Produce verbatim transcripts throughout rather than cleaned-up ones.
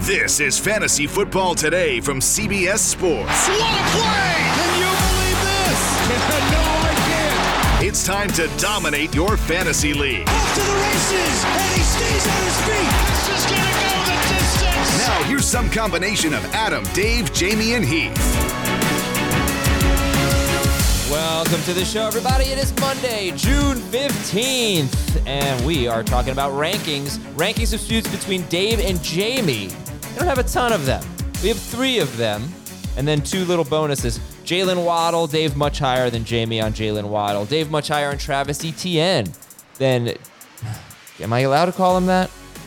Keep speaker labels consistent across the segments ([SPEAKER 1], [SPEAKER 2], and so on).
[SPEAKER 1] This is Fantasy Football Today from C B S Sports.
[SPEAKER 2] What a play! Can you believe this? No, I can't.
[SPEAKER 1] It's time to dominate your fantasy league.
[SPEAKER 2] Off to the races, and he stays on his feet. This is gonna go the distance.
[SPEAKER 1] Now here's some combination of Adam, Dave, Jamie, and Heath.
[SPEAKER 3] Welcome to the show, everybody. It is Monday, June fifteenth, and we are talking about rankings. Rankings disputes between Dave and Jamie. We don't have a ton of them. We have three of them, and then two little bonuses. Jalen Waddle, Dave much higher than Jamie on Jalen Waddle. Dave much higher on Travis Etienne than, am I allowed to call him that?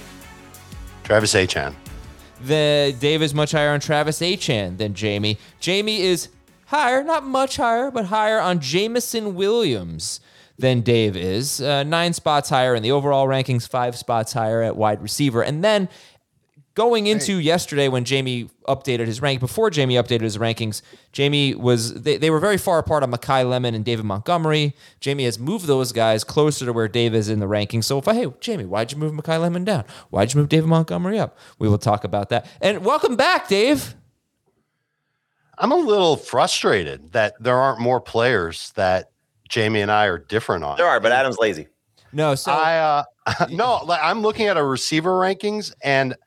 [SPEAKER 4] Travis Etienne.
[SPEAKER 3] The Dave is much higher on Travis Etienne than Jamie. Jamie is higher, not much higher, but higher on Jameson Williams than Dave is. Uh, nine spots higher in the overall rankings, five spots higher at wide receiver. And then going into yesterday when Jamie updated his rank, before Jamie updated his rankings, Jamie was, they, they were very far apart on Mekhi Lemon and David Montgomery. Jamie has moved those guys closer to where Dave is in the rankings. So if I, hey, Jamie, why'd you move Mekhi Lemon down? Why'd you move David Montgomery up? We will talk about that. And welcome back, Dave.
[SPEAKER 4] I'm a little frustrated that there aren't more players that Jamie and I are different on.
[SPEAKER 5] There are, but Adam's lazy.
[SPEAKER 3] No, so
[SPEAKER 4] I uh, no, like, I'm looking at our receiver rankings, and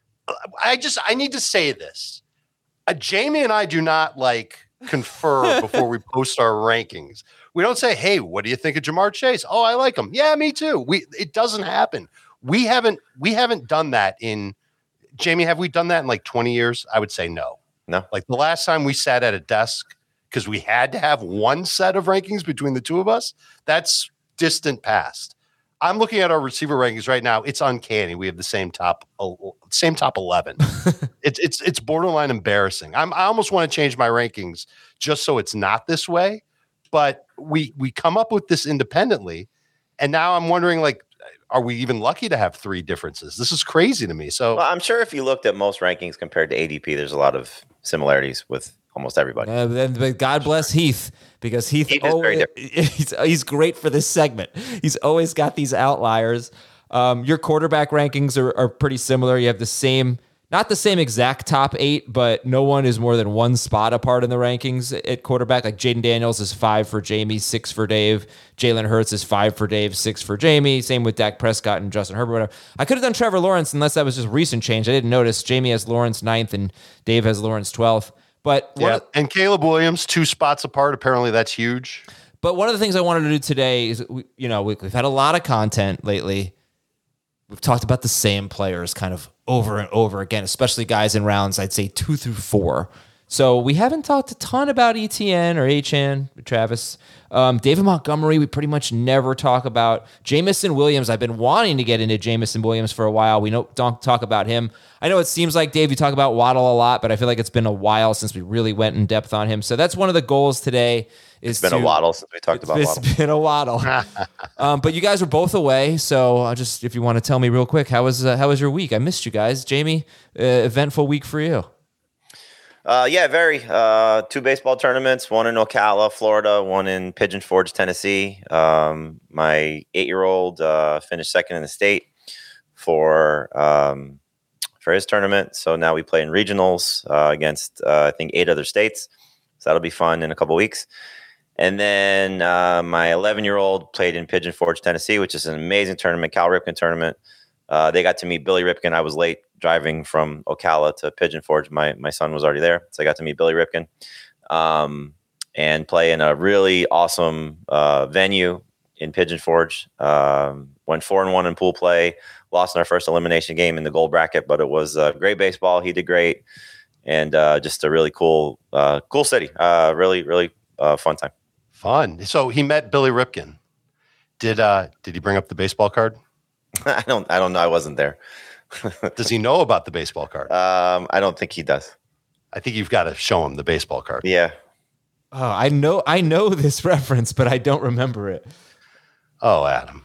[SPEAKER 4] I just I need to say this: uh, Jamie and I do not like confer before we post our rankings. We don't say, "Hey, what do you think of Jamar Chase?" "Oh, I like him." "Yeah, me too." We it doesn't happen. We haven't we haven't done that in Jamie. Have we done that in like twenty years? I would say no.
[SPEAKER 5] No.
[SPEAKER 4] Like the last time we sat at a desk because we had to have one set of rankings between the two of us, that's distant past. I'm looking at our receiver rankings right now. It's uncanny. We have the same top, same top eleven. it's it's it's borderline embarrassing. I'm I almost want to change my rankings just so it's not this way. But we we come up with this independently, and now I'm wondering, like, are we even lucky to have three differences? This is crazy to me. So
[SPEAKER 5] well, I'm sure if you looked at most rankings compared to A D P, there's a lot of similarities with almost everybody.
[SPEAKER 3] Uh, but God bless Heath, because Heath,
[SPEAKER 5] Heath is
[SPEAKER 3] always,
[SPEAKER 5] very
[SPEAKER 3] he's, he's great for this segment. He's always got these outliers. Um, your quarterback rankings are, are pretty similar. You have the same, not the same exact top eight, but no one is more than one spot apart in the rankings at quarterback. Like Jaden Daniels is five for Jamie, six for Dave. Jalen Hurts is five for Dave, six for Jamie. Same with Dak Prescott and Justin Herbert. Whatever. I could have done Trevor Lawrence unless that was just recent change. I didn't notice. Jamie has Lawrence ninth and Dave has Lawrence twelfth. But
[SPEAKER 4] yeah,
[SPEAKER 3] of,
[SPEAKER 4] and Caleb Williams, two spots apart. Apparently that's huge.
[SPEAKER 3] But one of the things I wanted to do today is, we, you know, we, we've had a lot of content lately. We've talked about the same players kind of over and over again, especially guys in rounds, I'd say two through four. So we haven't talked a ton about E T N or H N, Travis. Um, David Montgomery, we pretty much never talk about. Jameson Williams, I've been wanting to get into Jameson Williams for a while. We don't, don't talk about him. I know it seems like, Dave, you talk about Waddle a lot, but I feel like it's been a while since we really went in depth on him. So that's one of the goals today. Is
[SPEAKER 5] it's been
[SPEAKER 3] to,
[SPEAKER 5] a Waddle since we talked about
[SPEAKER 3] it's
[SPEAKER 5] Waddle.
[SPEAKER 3] It's been a Waddle. um, but you guys are both away, so I'll just, if you want to tell me real quick, how was uh, how was your week? I missed you guys. Jamie, uh, eventful week for you.
[SPEAKER 5] Uh, yeah, very. Uh, two baseball tournaments, one in Ocala, Florida, one in Pigeon Forge, Tennessee. Um, my eight-year-old uh, finished second in the state for um, for his tournament. So now we play in regionals uh, against, uh, I think, eight other states. So that'll be fun in a couple weeks. And then uh, my eleven-year-old played in Pigeon Forge, Tennessee, which is an amazing tournament, Cal Ripken tournament. Uh, they got to meet Billy Ripken. I was late driving from Ocala to Pigeon Forge. My my son was already there, so I got to meet Billy Ripken um, and play in a really awesome uh, venue in Pigeon Forge. Um, went four and one in pool play. Lost in our first elimination game in the gold bracket, but it was uh, great baseball. He did great, and uh, just a really cool uh, cool city. Uh, really really uh, fun time.
[SPEAKER 4] Fun. So he met Billy Ripken. Did uh, did he bring up the baseball card?
[SPEAKER 5] I don't I don't know. I wasn't there.
[SPEAKER 4] Does he know about the baseball card?
[SPEAKER 5] Um, I don't think he does.
[SPEAKER 4] I think you've got to show him the baseball card.
[SPEAKER 5] Yeah.
[SPEAKER 3] Oh, I know, I know this reference, but I don't remember it.
[SPEAKER 4] Oh, Adam.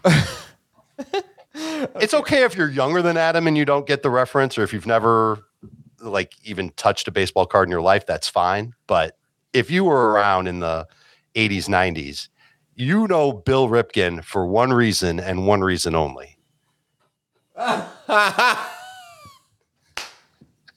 [SPEAKER 4] It's okay if you're younger than Adam and you don't get the reference, or if you've never like even touched a baseball card in your life, that's fine. But if you were around in the eighties, nineties, you know Bill Ripken for one reason and one reason only.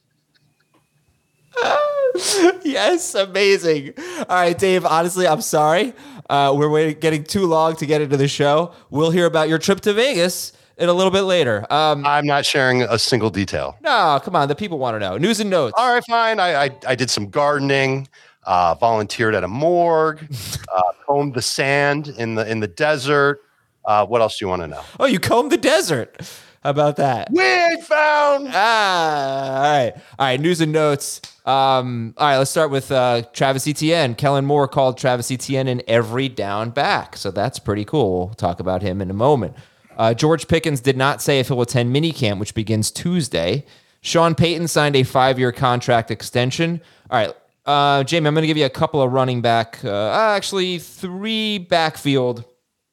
[SPEAKER 3] Yes, amazing. All right, Dave, honestly, I'm sorry. Uh, we're waiting, getting too long to get into the show. We'll hear about your trip to Vegas in a little bit later. Um,
[SPEAKER 4] I'm not sharing a single detail.
[SPEAKER 3] no, come on. The people want to know. News and notes.
[SPEAKER 4] All right, fine. I I, I did some gardening, uh, volunteered at a morgue, uh, combed the sand in the in the desert. Uh, what else do you want to know?
[SPEAKER 3] Oh, you combed the desert. How about that?
[SPEAKER 4] We found.
[SPEAKER 3] Ah, all right. All right, news and notes. Um, all right, let's start with uh, Travis Etienne. Kellen Moore called Travis Etienne an every down back, so that's pretty cool. We'll talk about him in a moment. Uh, George Pickens did not say if he'll attend minicamp, which begins Tuesday. Sean Payton signed a five-year contract extension. All right, uh, Jamie, I'm going to give you a couple of running back, uh, actually three backfield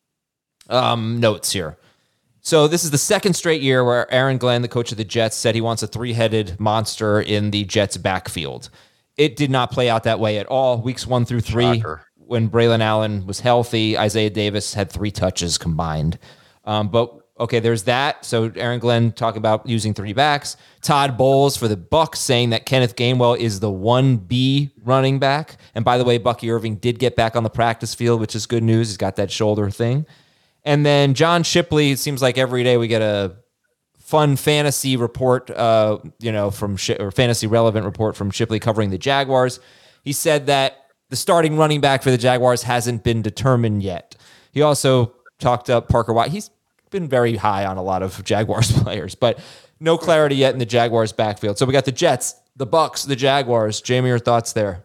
[SPEAKER 3] um, notes here. So this is the second straight year where Aaron Glenn, the coach of the Jets, said he wants a three-headed monster in the Jets' backfield. It did not play out that way at all. Weeks one through three,
[SPEAKER 4] Shocker.
[SPEAKER 3] when Braylon Allen was healthy, Isaiah Davis had three touches combined. Um, but, okay, there's that. So Aaron Glenn talking about using three backs. Todd Bowles for the Bucs saying that Kenneth Gainwell is the one B running back. And by the way, Bucky Irving did get back on the practice field, which is good news. He's got that shoulder thing. And then John Shipley, it seems like every day we get a fun fantasy report, uh, you know, from Sh- or fantasy relevant report from Shipley covering the Jaguars. He said that the starting running back for the Jaguars hasn't been determined yet. He also talked up Parker White. He's been very high on a lot of Jaguars players, but no clarity yet in the Jaguars backfield. So we got the Jets, the Bucs, the Jaguars. Jamie, your thoughts there?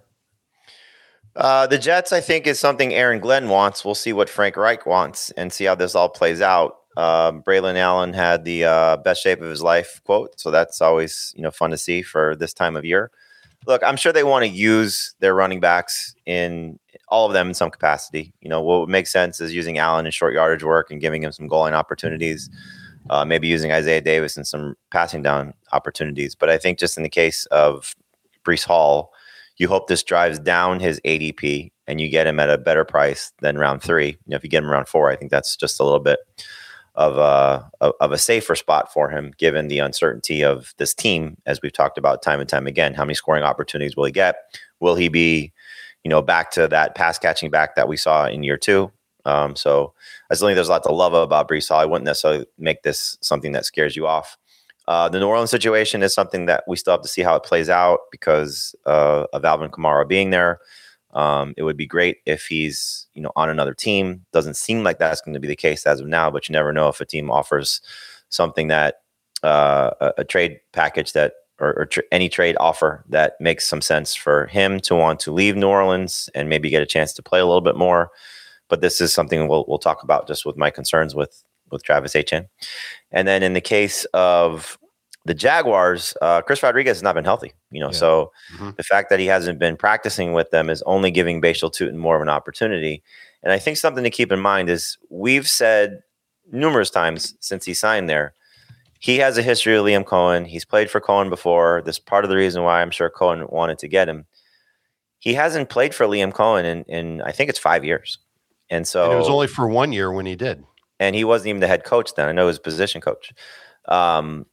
[SPEAKER 5] Uh, the Jets, I think, is something Aaron Glenn wants. We'll see what Frank Reich wants and see how this all plays out. Uh, Braylon Allen had the uh, best shape of his life quote, so that's always you know fun to see for this time of year. Look, I'm sure they want to use their running backs in all of them in some capacity. You know, what would make sense is using Allen in short yardage work and giving him some goal line opportunities. Uh, maybe using Isaiah Davis in some passing down opportunities. But I think just in the case of Breece Hall, you hope this drives down his A D P and you get him at a better price than round three. You know, if you get him around four, I think that's just a little bit of a, of a safer spot for him, given the uncertainty of this team, as we've talked about time and time again. How many scoring opportunities will he get? Will he be, you know, back to that pass catching back that we saw in year two? Um, so I still think there's a lot to love about Breece Hall. I wouldn't necessarily make this something that scares you off. Uh, the New Orleans situation is something that we still have to see how it plays out because uh, of Alvin Kamara being there. Um, it would be great if he's, you know, on another team. Doesn't seem like that's going to be the case as of now, but you never know if a team offers something that uh, a, a trade package that or, or tr- any trade offer that makes some sense for him to want to leave New Orleans and maybe get a chance to play a little bit more. But this is something we'll we'll talk about just with my concerns with with Travis Etienne. And then in the case of the Jaguars, uh, Chris Rodriguez has not been healthy, you know, yeah. so mm-hmm. the fact that he hasn't been practicing with them is only giving Bashal Tutin more of an opportunity. And I think something to keep in mind is we've said numerous times since he signed there, he has a history of Liam Cohen. He's played for Cohen before. This is part of the reason why I'm sure Cohen wanted to get him. He hasn't played for Liam Cohen in, in I think it's five years. And so
[SPEAKER 4] and it was only for one year when he did.
[SPEAKER 5] And he wasn't even the head coach then. I know he was position coach. Um,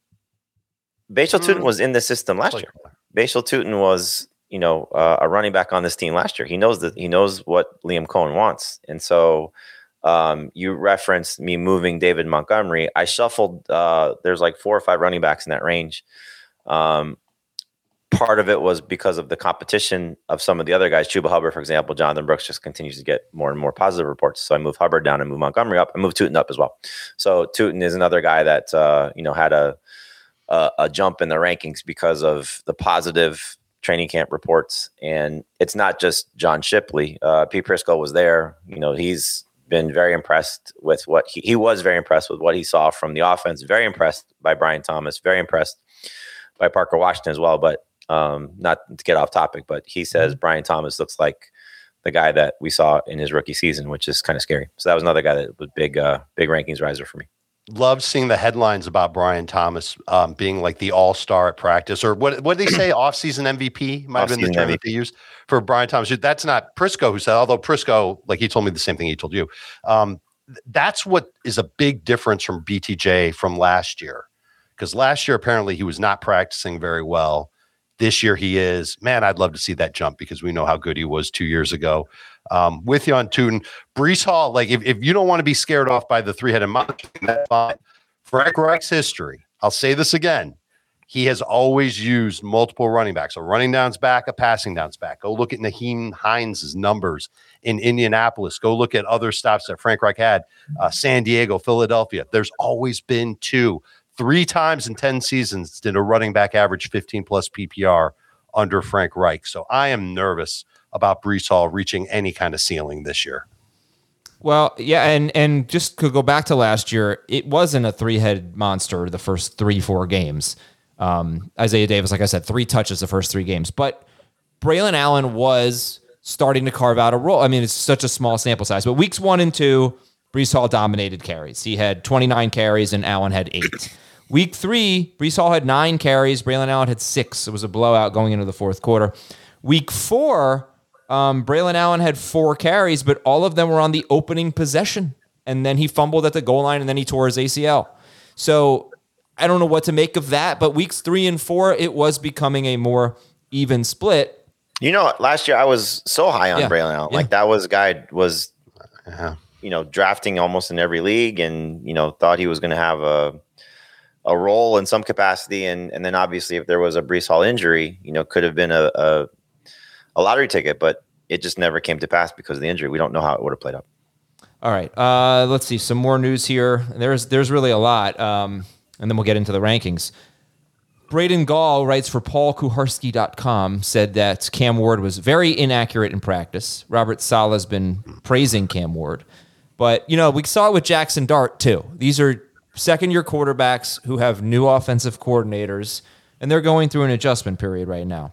[SPEAKER 5] Bashal Tutin was in the system last year. Bashal Tutin was, you know, uh, a running back on this team last year. He knows that he knows what Liam Cohen wants. And so um, you referenced me moving David Montgomery. I shuffled. Uh, there's like four or five running backs in that range. Um, part of it was because of the competition of some of the other guys. Chuba Hubbard, for example. Jonathan Brooks just continues to get more and more positive reports. So I moved Hubbard down and moved Montgomery up. I moved Tutin up as well. So Tutin is another guy that, uh, you know, had a, a, a jump in the rankings because of the positive training camp reports. And it's not just John Shipley. Uh, Pete Prisco was there. You know, he's been very impressed with what he, he was very impressed with what he saw from the offense. Very impressed by Brian Thomas. Very impressed by Parker Washington as well. But Um, not to get off topic, but he says Brian Thomas looks like the guy that we saw in his rookie season, which is kind of scary. So that was another guy that was big, uh, big rankings riser for me.
[SPEAKER 4] Love seeing the headlines about Brian Thomas um, being like the all-star at practice, or what? What did they say? Off-season M V P might have been the term that they used for Brian Thomas. That's not Prisco who said. Although Prisco, like he told me the same thing he told you. Um, that's what is a big difference from B T J from last year, because last year apparently he was not practicing very well. This year he is. Man, I'd love to see that jump because we know how good he was two years ago. Um, with you on Tootin. Breece Hall, like if, if you don't want to be scared off by the three-headed monster, that's fine. Frank Reich's history, I'll say this again, he has always used multiple running backs. A running down's back, a passing down's back. Go look at Nyheim Hines' numbers in Indianapolis. Go look at other stops that Frank Reich had. Uh, San Diego, Philadelphia. There's always been two. Three times in ten seasons did a running back average fifteen plus P P R under Frank Reich. So I am nervous about Breece Hall reaching any kind of ceiling this year.
[SPEAKER 3] Well, yeah, and and just to go back to last year, it wasn't a three-headed monster the first three, four games. Um, Isaiah Davis, like I said, three touches the first three games. But Braylon Allen was starting to carve out a role. I mean, it's such a small sample size. But weeks one and two, Breece Hall dominated carries. He had twenty-nine carries and Allen had eight. Week three, Breece Hall had nine carries. Braylon Allen had six. It was a blowout going into the fourth quarter. Week four, um, Braylon Allen had four carries, but all of them were on the opening possession. And then he fumbled at the goal line, and then he tore his A C L. So I don't know what to make of that, but weeks three and four, it was becoming a more even split.
[SPEAKER 5] You know, last year I was so high on
[SPEAKER 3] Yeah.
[SPEAKER 5] Braylon Allen.
[SPEAKER 3] Yeah.
[SPEAKER 5] Like that was a guy was,
[SPEAKER 4] Yeah.
[SPEAKER 5] you know, drafting almost in every league, and you know, thought he was going to have a a role in some capacity. And and then obviously, if there was a Breece Hall injury, you know, could have been a a, a lottery ticket, but it just never came to pass because of the injury. We don't know how it would have played out.
[SPEAKER 3] All right, uh, let's see some more news here. There's there's really a lot. Um, And then we'll get into the rankings. Braden Gall writes for Paul Kuharski dot com, said that Cam Ward was very inaccurate in practice. Robert Saleh's been praising Cam Ward. But, you know, we saw it with Jackson Dart, too. These are second-year quarterbacks who have new offensive coordinators, and they're going through an adjustment period right now.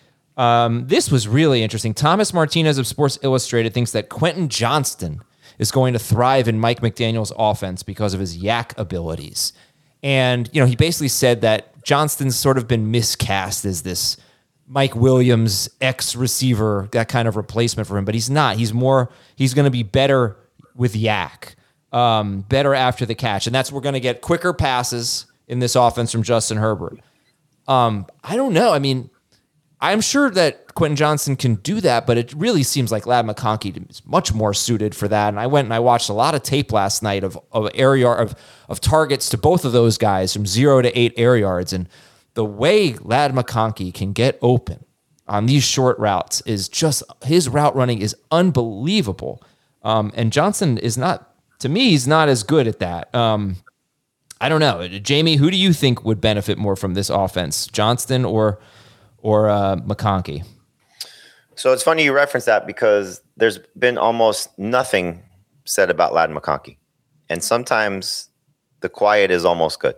[SPEAKER 3] Um, this was really interesting. Thomas Martinez of Sports Illustrated thinks that Quentin Johnston is going to thrive in Mike McDaniel's offense because of his yak abilities. And, you know, he basically said that Johnston's sort of been miscast as this Mike Williams ex-receiver, that kind of replacement for him, but he's not. He's more, he's going to be better with yak, um, better after the catch. And that's, we're going to get quicker passes in this offense from Justin Herbert. Um, I don't know. I mean, I'm sure that Quentin Johnston can do that, but it really seems like Ladd McConkey is much more suited for that. And I went and I watched a lot of tape last night of of air yard, of of targets to both of those guys from zero to eight air yards, and the way Ladd McConkey can get open on these short routes is just, his route running is unbelievable. Um, and Johnston is not, to me, he's not as good at that. Um, I don't know, Jamie. Who do you think would benefit more from this offense, Johnston or? or uh, McConkey?
[SPEAKER 5] So it's funny you reference that because there's been almost nothing said about Ladd McConkey. And sometimes the quiet is almost good.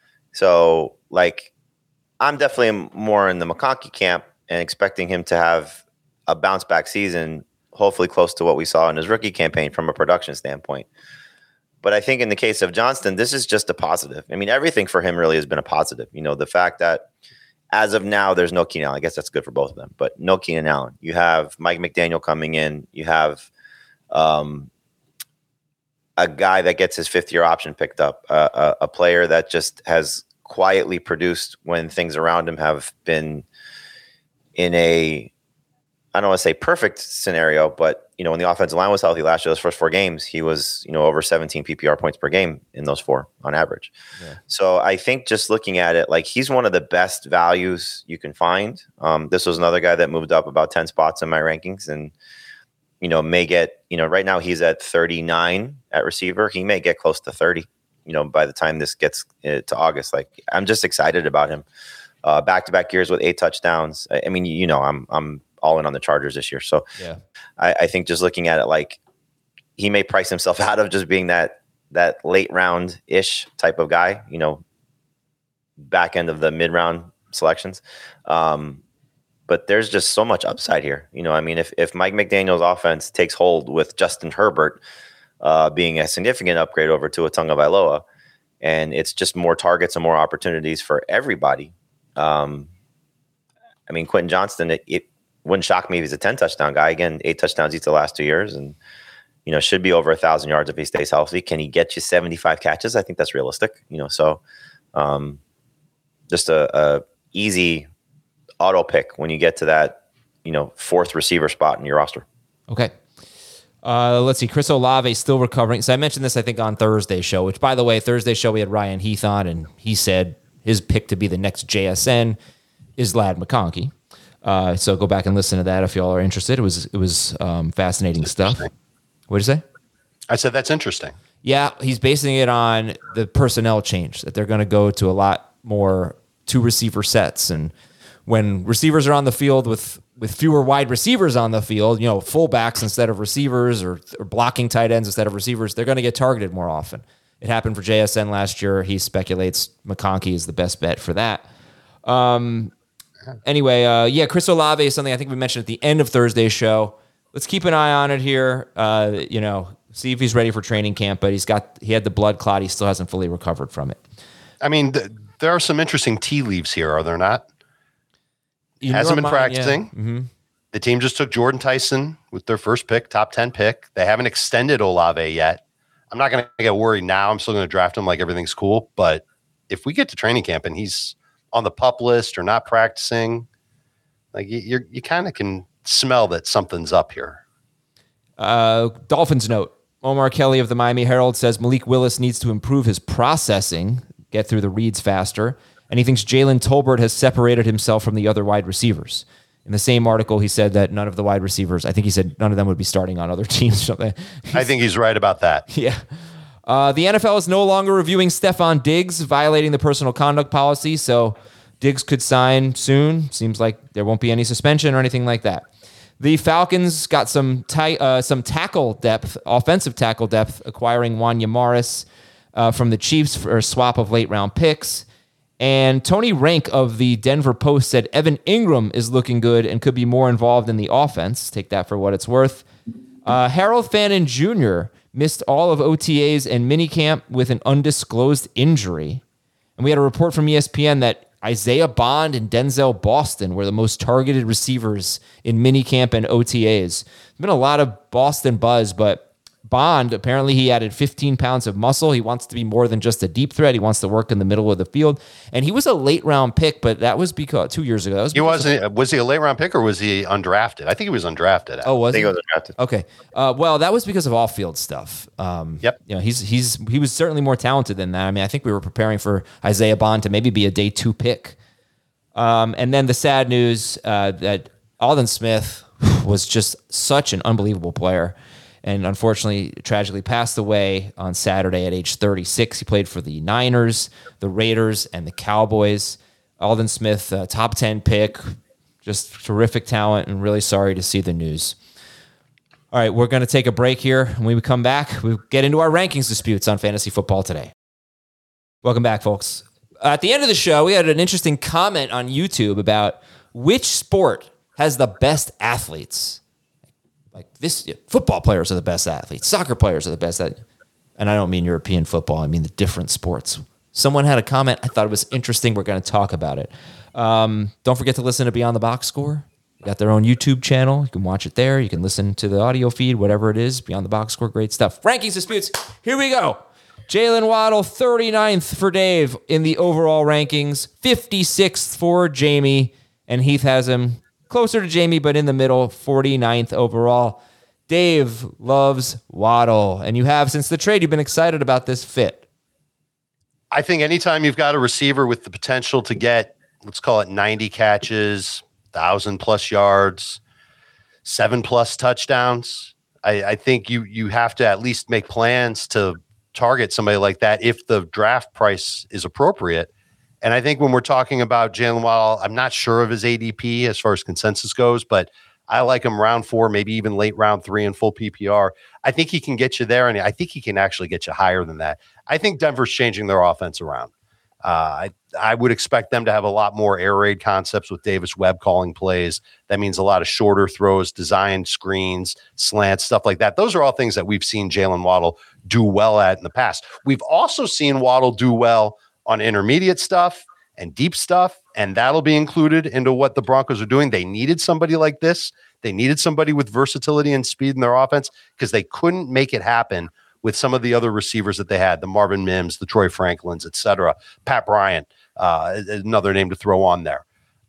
[SPEAKER 5] So, like, I'm definitely more in the McConkey camp and expecting him to have a bounce back season, hopefully close to what we saw in his rookie campaign from a production standpoint. But I think in the case of Johnston, this is just a positive. I mean, everything for him really has been a positive. You know, the fact that as of now, there's no Keenan Allen. I guess that's good for both of them, but no Keenan Allen. You have Mike McDaniel coming in. You have um, a guy that gets his fifth year option picked up, uh, a, a player that just has quietly produced when things around him have been in a, I don't want to say perfect scenario, but you know, when the offensive line was healthy last year, those first four games, he was, you know, over seventeen P P R points per game in those four on average. Yeah. So I think just looking at it, like he's one of the best values you can find. Um, this was another guy that moved up about ten spots in my rankings and, you know, may get, you know, right now he's at thirty-nine at receiver. He may get close to thirty, you know, by the time this gets uh, to August. Like I'm just excited about him. Uh, back-to-back years with eight touchdowns. I, I mean, you know, I'm, I'm, all in on the Chargers this year. So yeah, I, I think just looking at it, like he may price himself out of just being that, that late round ish type of guy, you know, back end of the mid round selections. Um, but there's just so much upside here. You know, I mean, if, if Mike McDaniel's offense takes hold with Justin Herbert uh, being a significant upgrade over to Tua Tagovailoa, and it's just more targets and more opportunities for everybody. Um, I mean, Quentin Johnston, it, it wouldn't shock me if he's a ten touchdown guy. Again, eight touchdowns each the last two years, and you know should be over a thousand yards if he stays healthy. Can he get you seventy-five catches? I think that's realistic. You know, so um, just a, a easy auto pick when you get to that, you know, fourth receiver spot in your roster.
[SPEAKER 3] Okay. Uh, let's see. Chris Olave still recovering. So I mentioned this, I think, on Thursday's show, which, by the way, Thursday's show, we had Ryan Heath on, and he said his pick to be the next J S N is Ladd McConkey. Uh, so go back and listen to that if y'all are interested. It was it was um, fascinating stuff. What did you say?
[SPEAKER 4] I said that's interesting.
[SPEAKER 3] Yeah, he's basing it on the personnel change, that they're going to go to a lot more two receiver sets. And when receivers are on the field with with fewer wide receivers on the field, you know, fullbacks instead of receivers, or, or blocking tight ends instead of receivers, they're going to get targeted more often. It happened for J S N last year. He speculates McConkey is the best bet for that. Um, anyway, uh, yeah, Chris Olave is something I think we mentioned at the end of Thursday's show. Let's keep an eye on it here. Uh, you know, see if he's ready for training camp, but he's got, he had the blood clot. He still hasn't fully recovered from it.
[SPEAKER 4] I mean, th- there are some interesting tea leaves here, are there not?
[SPEAKER 3] In
[SPEAKER 4] Hasn't been
[SPEAKER 3] mind,
[SPEAKER 4] practicing.
[SPEAKER 3] Yeah. Mm-hmm.
[SPEAKER 4] The team just took Jordan Tyson with their first pick, top ten pick. They haven't extended Olave yet. I'm not going to get worried now. I'm still going to draft him like everything's cool. But if we get to training camp and he's on the PUP list or not practicing, like you you're, you kind of can smell that something's up here.
[SPEAKER 3] Uh, Dolphins note. Omar Kelly of the Miami Herald says Malik Willis needs to improve his processing, get through the reads faster, and he thinks Jalen Tolbert has separated himself from the other wide receivers. In the same article, he said that none of the wide receivers, I think he said none of them would be starting on other teams or something.
[SPEAKER 4] I think he's right about that.
[SPEAKER 3] Yeah. Uh, the N F L is no longer reviewing Stephon Diggs, violating the personal conduct policy, so Diggs could sign soon. Seems like there won't be any suspension or anything like that. The Falcons got some tight, uh, some tackle depth, offensive tackle depth, acquiring Wanya Morris uh, from the Chiefs for a swap of late-round picks. And Tony Rank of the Denver Post said Evan Ingram is looking good and could be more involved in the offense. Take that for what it's worth. Uh, Harold Fannin Junior missed all of O T As and minicamp with an undisclosed injury. And we had a report from E S P N that Isaiah Bond and Denzel Boston were the most targeted receivers in minicamp and O T As. There's been a lot of Boston buzz, but Bond, apparently he added fifteen pounds of muscle. He wants to be more than just a deep threat. He wants to work in the middle of the field. And he was a late round pick, but that was because two years ago. Was
[SPEAKER 4] he wasn't, of, was he a late round pick or was he undrafted? I think he was undrafted.
[SPEAKER 3] Oh, was
[SPEAKER 5] I think
[SPEAKER 3] he?
[SPEAKER 5] he was undrafted.
[SPEAKER 3] Okay. Uh, well, that was because of off field stuff. Um,
[SPEAKER 4] yep.
[SPEAKER 3] You know, he's, he's, he was certainly more talented than that. I mean, I think we were preparing for Isaiah Bond to maybe be a day two pick. Um, and then the sad news uh, that Aldon Smith was just such an unbelievable player. And unfortunately, tragically passed away on Saturday at age thirty-six. He played for the Niners, the Raiders, and the Cowboys. Aldon Smith, uh, top ten pick, just terrific talent, and really sorry to see the news. All right, we're going to take a break here. When we come back, we get into our rankings disputes on Fantasy Football Today. Welcome back, folks. At the end of the show, we had an interesting comment on YouTube about which sport has the best athletes. Like this, football players are the best athletes. Soccer players are the best athletes. And I don't mean European football. I mean the different sports. Someone had a comment. I thought it was interesting. We're going to talk about it. Um, don't forget to listen to Beyond the Box Score. They got their own YouTube channel. You can watch it there. You can listen to the audio feed, whatever it is. Beyond the Box Score, great stuff. Rankings disputes. Here we go. Jalen Waddle, thirty-ninth for Dave in the overall rankings. fifty-sixth for Jamie. And Heath has him closer to Jamie, but in the middle, forty-ninth overall. Dave loves Waddle, and you have since the trade. You've been excited about this fit.
[SPEAKER 4] I think anytime you've got a receiver with the potential to get, let's call it ninety catches, one thousand plus yards, seven plus touchdowns, I, I think you you have to at least make plans to target somebody like that if the draft price is appropriate. And I think when we're talking about Jalen Waddle, I'm not sure of his A D P as far as consensus goes, but I like him round four, maybe even late round three in full P P R. I think he can get you there, and I think he can actually get you higher than that. I think Denver's changing their offense around. Uh, I, I would expect them to have a lot more air raid concepts with Davis Webb calling plays. That means a lot of shorter throws, designed screens, slants, stuff like that. Those are all things that we've seen Jalen Waddle do well at in the past. We've also seen Waddle do well on intermediate stuff and deep stuff, and that'll be included into what the Broncos are doing. They needed somebody like this. They needed somebody with versatility and speed in their offense because they couldn't make it happen with some of the other receivers that they had, the Marvin Mims, the Troy Franklins, et cetera. Pat Bryant, uh, another name to throw on there.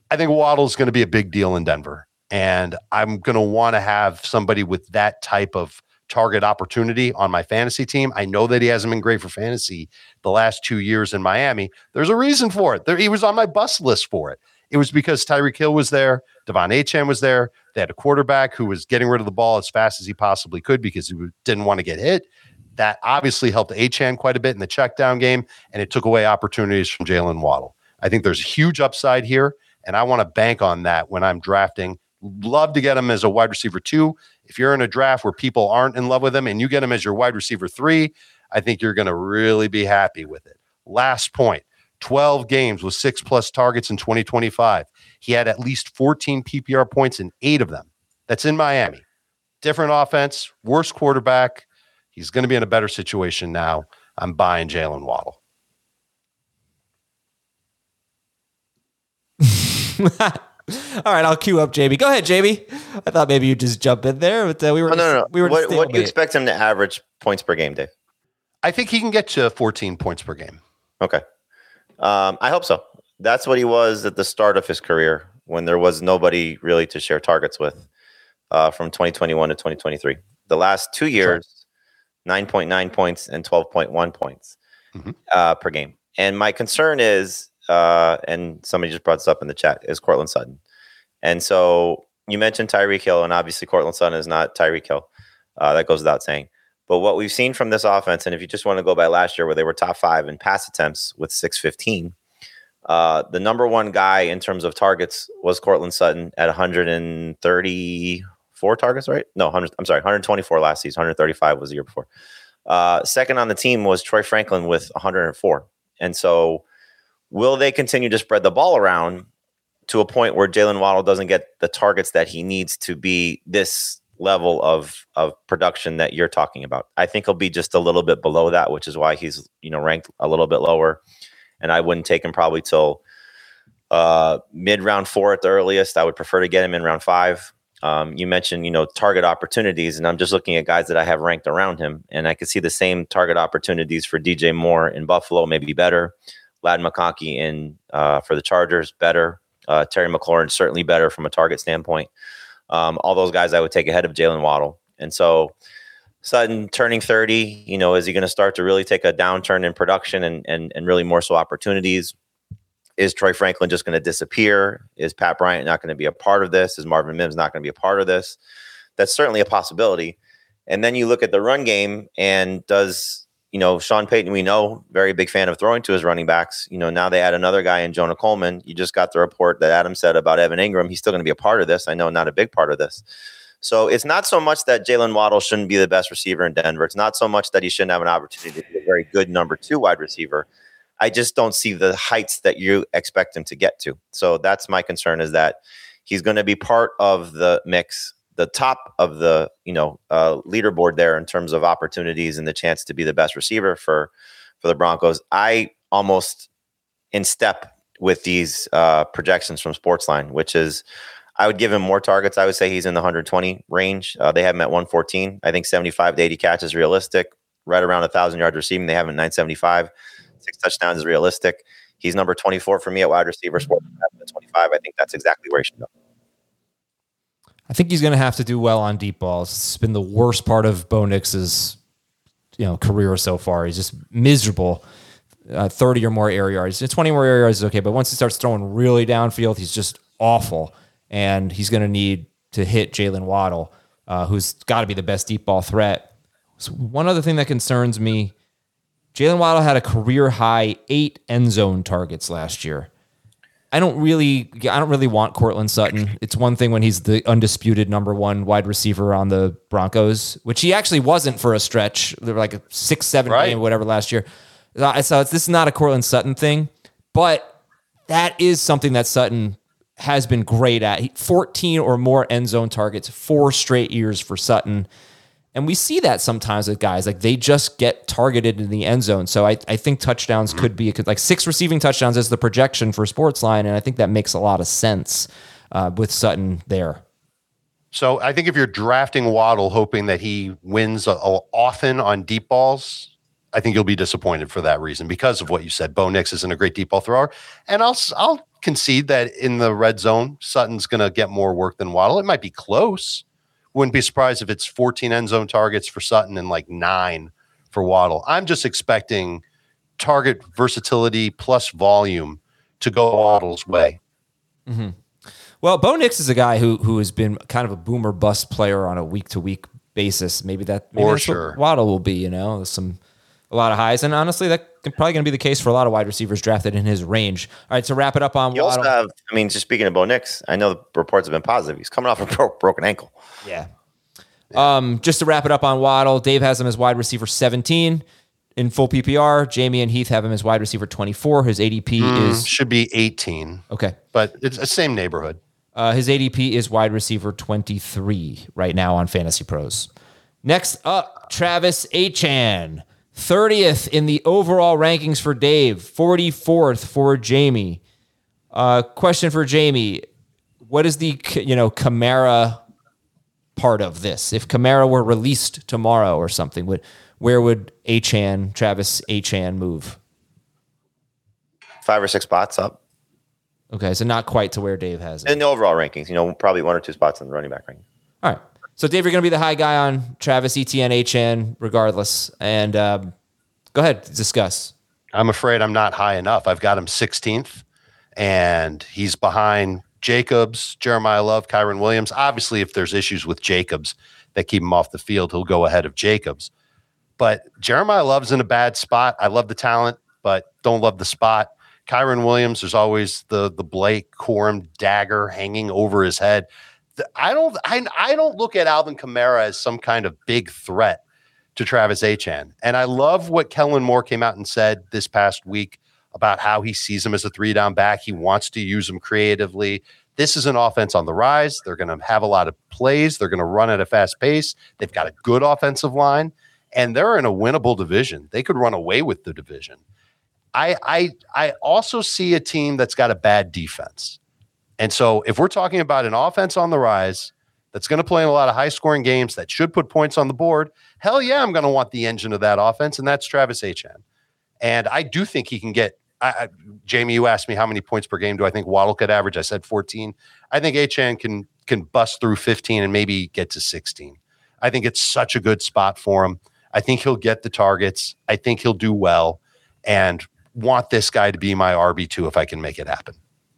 [SPEAKER 4] I think Waddle's going to be a big deal in Denver. And I'm going to want to have somebody with that type of target opportunity on my fantasy team. I know that he hasn't been great for fantasy the last two years in Miami. There's a reason for it. There, he was on my bust list for it. It was because Tyreek Hill was there. Devon Achane was there. They had a quarterback who was getting rid of the ball as fast as he possibly could because he didn't want to get hit. That obviously helped Achane quite a bit in the check down game, and it took away opportunities from Jalen Waddle. I think there's huge upside here, and I want to bank on that when I'm drafting. Love to get him as a wide receiver two. If you're in a draft where people aren't in love with him and you get him as your wide receiver three, I think you're going to really be happy with it. Last point, twelve games with six plus targets in twenty twenty-five. He had at least fourteen P P R points in eight of them. That's in Miami. Different offense, worse quarterback. He's going to be in a better situation now. I'm buying Jalen Waddle.
[SPEAKER 3] All right, I'll queue up Jamie. Go ahead, Jamie. I thought maybe you'd just jump in there, but uh, we were.
[SPEAKER 5] Oh, no, no, no.
[SPEAKER 3] We were.
[SPEAKER 5] What, what do you expect him to average points per game, Dave?
[SPEAKER 4] I think he can get to fourteen points per game.
[SPEAKER 5] Okay, um, I hope so. That's what he was at the start of his career when there was nobody really to share targets with, uh, from twenty twenty-one to twenty twenty-three. The last two years, nine point nine points and twelve point one points mm-hmm. uh, per game. And my concern is. Uh, and somebody just brought this up in the chat, is Courtland Sutton. And so you mentioned Tyreek Hill, and obviously Courtland Sutton is not Tyreek Hill. Uh, that goes without saying. But what we've seen from this offense, and if you just want to go by last year where they were top five in pass attempts with six fifteen, uh, the number one guy in terms of targets was Courtland Sutton at one hundred thirty-four targets, right? No, one hundred, I'm sorry, one hundred twenty-four last season. one hundred thirty-five was the year before. Uh, second on the team was Troy Franklin with one hundred four. And so will they continue to spread the ball around to a point where Jalen Waddle doesn't get the targets that he needs to be this level of of production that you're talking about? I think he'll be just a little bit below that, which is why he's, you know, ranked a little bit lower. And I wouldn't take him probably till uh, mid round four at the earliest. I would prefer to get him in round five. Um, you mentioned, you know, target opportunities, and I'm just looking at guys that I have ranked around him, and I could see the same target opportunities for D J Moore in Buffalo, maybe better. Ladd McConkey in uh, for the Chargers, better. Uh, Terry McLaurin, certainly better from a target standpoint. Um, all those guys I would take ahead of Jalen Waddle. And so Sutton turning thirty, you know, is he going to start to really take a downturn in production and, and, and really more so opportunities? Is Troy Franklin just going to disappear? Is Pat Bryant not going to be a part of this? Is Marvin Mims not going to be a part of this? That's certainly a possibility. And then you look at the run game, and does, you know, Sean Payton, we know, very big fan of throwing to his running backs. You know, now they add another guy in Jonah Coleman. You just got the report that Adam said about Evan Ingram. He's still going to be a part of this. I know, not a big part of this. So it's not so much that Jalen Waddle shouldn't be the best receiver in Denver. It's not so much that he shouldn't have an opportunity to be a very good number two wide receiver. I just don't see the heights that you expect him to get to. So that's my concern, is that he's going to be part of the mix, the top of the, you know, uh, leaderboard there in terms of opportunities and the chance to be the best receiver for, for the Broncos. I almost in step with these uh, projections from Sportsline, which is, I would give him more targets. I would say he's in the one hundred twenty range. Uh, they have him at one fourteen. I think seventy-five to eighty catches is realistic. Right around one thousand yards receiving, they have him at nine seventy-five. Six touchdowns is realistic. He's number twenty-four for me at wide receiver. Sportsline twenty-five. I think that's exactly where he should go.
[SPEAKER 3] I think he's going to have to do well on deep balls. It's been the worst part of Bo Nix's, you know, career so far. He's just miserable. Uh, thirty or more air yards. twenty more air yards is okay, but once he starts throwing really downfield, he's just awful. And he's going to need to hit Jalen Waddle, uh, who's got to be the best deep ball threat. So one other thing that concerns me, Jalen Waddle had a career high eight end zone targets last year. I don't really, I don't really want Courtland Sutton. It's one thing when he's the undisputed number one wide receiver on the Broncos, which he actually wasn't for a stretch. They were like a six, seven
[SPEAKER 4] right.
[SPEAKER 3] game, whatever last year. So it's, this is not a Courtland Sutton thing, but that is something that Sutton has been great at. fourteen or more end zone targets, four straight years for Sutton. And we see that sometimes with guys, like they just get targeted in the end zone. So I, I think touchdowns mm-hmm. could be like six receiving touchdowns is the projection for Sportsline. And I think that makes a lot of sense uh, with Sutton there.
[SPEAKER 4] So I think if you're drafting Waddle, hoping that he wins a, a, often on deep balls, I think you'll be disappointed for that reason, because of what you said. Bo Nix isn't a great deep ball thrower. And I'll, I'll concede that in the red zone, Sutton's going to get more work than Waddle. It might be close. Wouldn't be surprised if it's fourteen end zone targets for Sutton and like nine for Waddle. I'm just expecting target versatility plus volume to go Waddle's way.
[SPEAKER 3] Mm-hmm. Well, Bo Nix is a guy who who has been kind of a boomer bust player on a week to week basis. Maybe that maybe
[SPEAKER 4] For
[SPEAKER 3] that's
[SPEAKER 4] sure.
[SPEAKER 3] what Waddle will be. You know, some a lot of highs, and honestly, that probably going to be the case for a lot of wide receivers drafted in his range. All right, to wrap it up on
[SPEAKER 5] You
[SPEAKER 3] Waddle.
[SPEAKER 5] also have, I mean, just speaking of Bo Nix, I know the reports have been positive. He's coming off a bro- broken ankle.
[SPEAKER 3] Yeah. Um, just to wrap it up on Waddle, Dave has him as wide receiver seventeen in full P P R. Jamie and Heath have him as wide receiver twenty-four. His A D P
[SPEAKER 4] Mm,
[SPEAKER 3] is
[SPEAKER 4] should be eighteen.
[SPEAKER 3] Okay.
[SPEAKER 4] But it's the same neighborhood.
[SPEAKER 3] Uh, his A D P is wide receiver twenty-three right now on Fantasy Pros. Next up, Travis Achan, thirtieth in the overall rankings for Dave, forty-fourth for Jamie. Uh, question for Jamie: what is the you know Kamara part of this? If Kamara were released tomorrow or something, would where would Achan, Travis Achan, move?
[SPEAKER 5] Five or six spots up.
[SPEAKER 3] Okay, so not quite to where Dave has it.
[SPEAKER 5] In the overall rankings, you know, probably one or two spots in the running back ranking.
[SPEAKER 3] All right. So, Dave, you're going to be the high guy on Travis Etienne, Achan, regardless. And um, go ahead, discuss.
[SPEAKER 4] I'm afraid I'm not high enough. I've got him sixteenth, and he's behind Jacobs, Jeremiah Love, Kyron Williams. Obviously, if there's issues with Jacobs that keep him off the field, he'll go ahead of Jacobs. But Jeremiah Love's in a bad spot. I love the talent, but don't love the spot. Kyron Williams, there's always the the Blake Corum dagger hanging over his head. The, I don't I, I don't look at Alvin Kamara as some kind of big threat to Travis Achan. And I love what Kellen Moore came out and said this past week about how he sees him as a three-down back. He wants to use him creatively. This is an offense on the rise. They're going to have a lot of plays. They're going to run at a fast pace. They've got a good offensive line, and they're in a winnable division. They could run away with the division. I, I I also see a team that's got a bad defense. And so if we're talking about an offense on the rise that's going to play in a lot of high-scoring games that should put points on the board, hell yeah, I'm going to want the engine of that offense, and that's Travis Achan. And I do think he can get I, I, Jamie, you asked me how many points per game do I think Waddle could average? I said fourteen. I think Achan can can bust through fifteen and maybe get to sixteen. I think it's such a good spot for him. I think he'll get the targets. I think he'll do well, and want this guy to be my R B two if I can make it happen.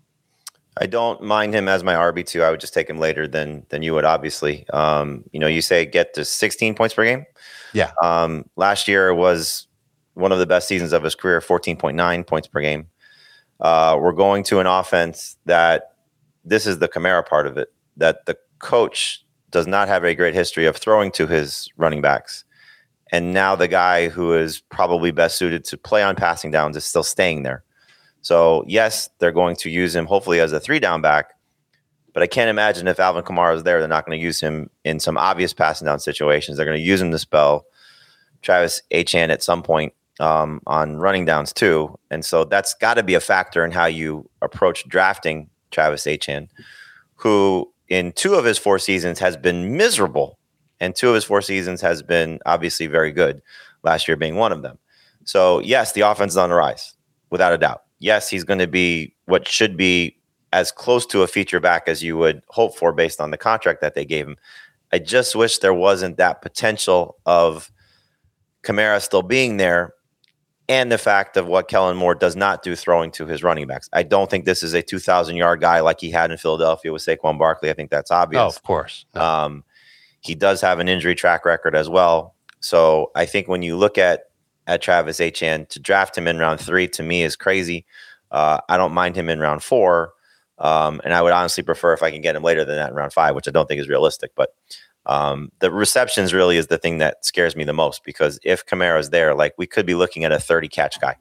[SPEAKER 5] I don't mind him as my R B two. I would just take him later than than you would, obviously. Um, you know, you say get to sixteen points per game.
[SPEAKER 4] Yeah.
[SPEAKER 5] Um, last year was one of the best seasons of his career, fourteen point nine points per game. Uh, we're going to an offense that this is the Kamara part of it, that the coach does not have a great history of throwing to his running backs. And now the guy who is probably best suited to play on passing downs is still staying there. So, yes, they're going to use him hopefully as a three-down back, but I can't imagine if Alvin Kamara is there, they're not going to use him in some obvious passing down situations. They're going to use him to spell Travis Achan at some point um, on running downs too. And so that's got to be a factor in how you approach drafting Travis Achan, who in two of his four seasons has been miserable, and two of his four seasons has been obviously very good, last year being one of them. So, yes, the offense is on the rise, without a doubt. Yes, he's going to be what should be as close to a feature back as you would hope for based on the contract that they gave him. I just wish there wasn't that potential of Kamara still being there and the fact of what Kellen Moore does not do throwing to his running backs. I don't think this is a two thousand yard guy like he had in Philadelphia with Saquon Barkley. I think that's obvious.
[SPEAKER 4] Oh, of course. No.
[SPEAKER 5] Um, he does have an injury track record as well. So I think when you look at at Travis Achan, to draft him in round three, to me, is crazy. Uh, I don't mind him in round four. Um, and I would honestly prefer if I can get him later than that in round five, which I don't think is realistic. But um, the receptions really is the thing that scares me the most, because if Kamara's there, like, we could be looking at a thirty catch guy.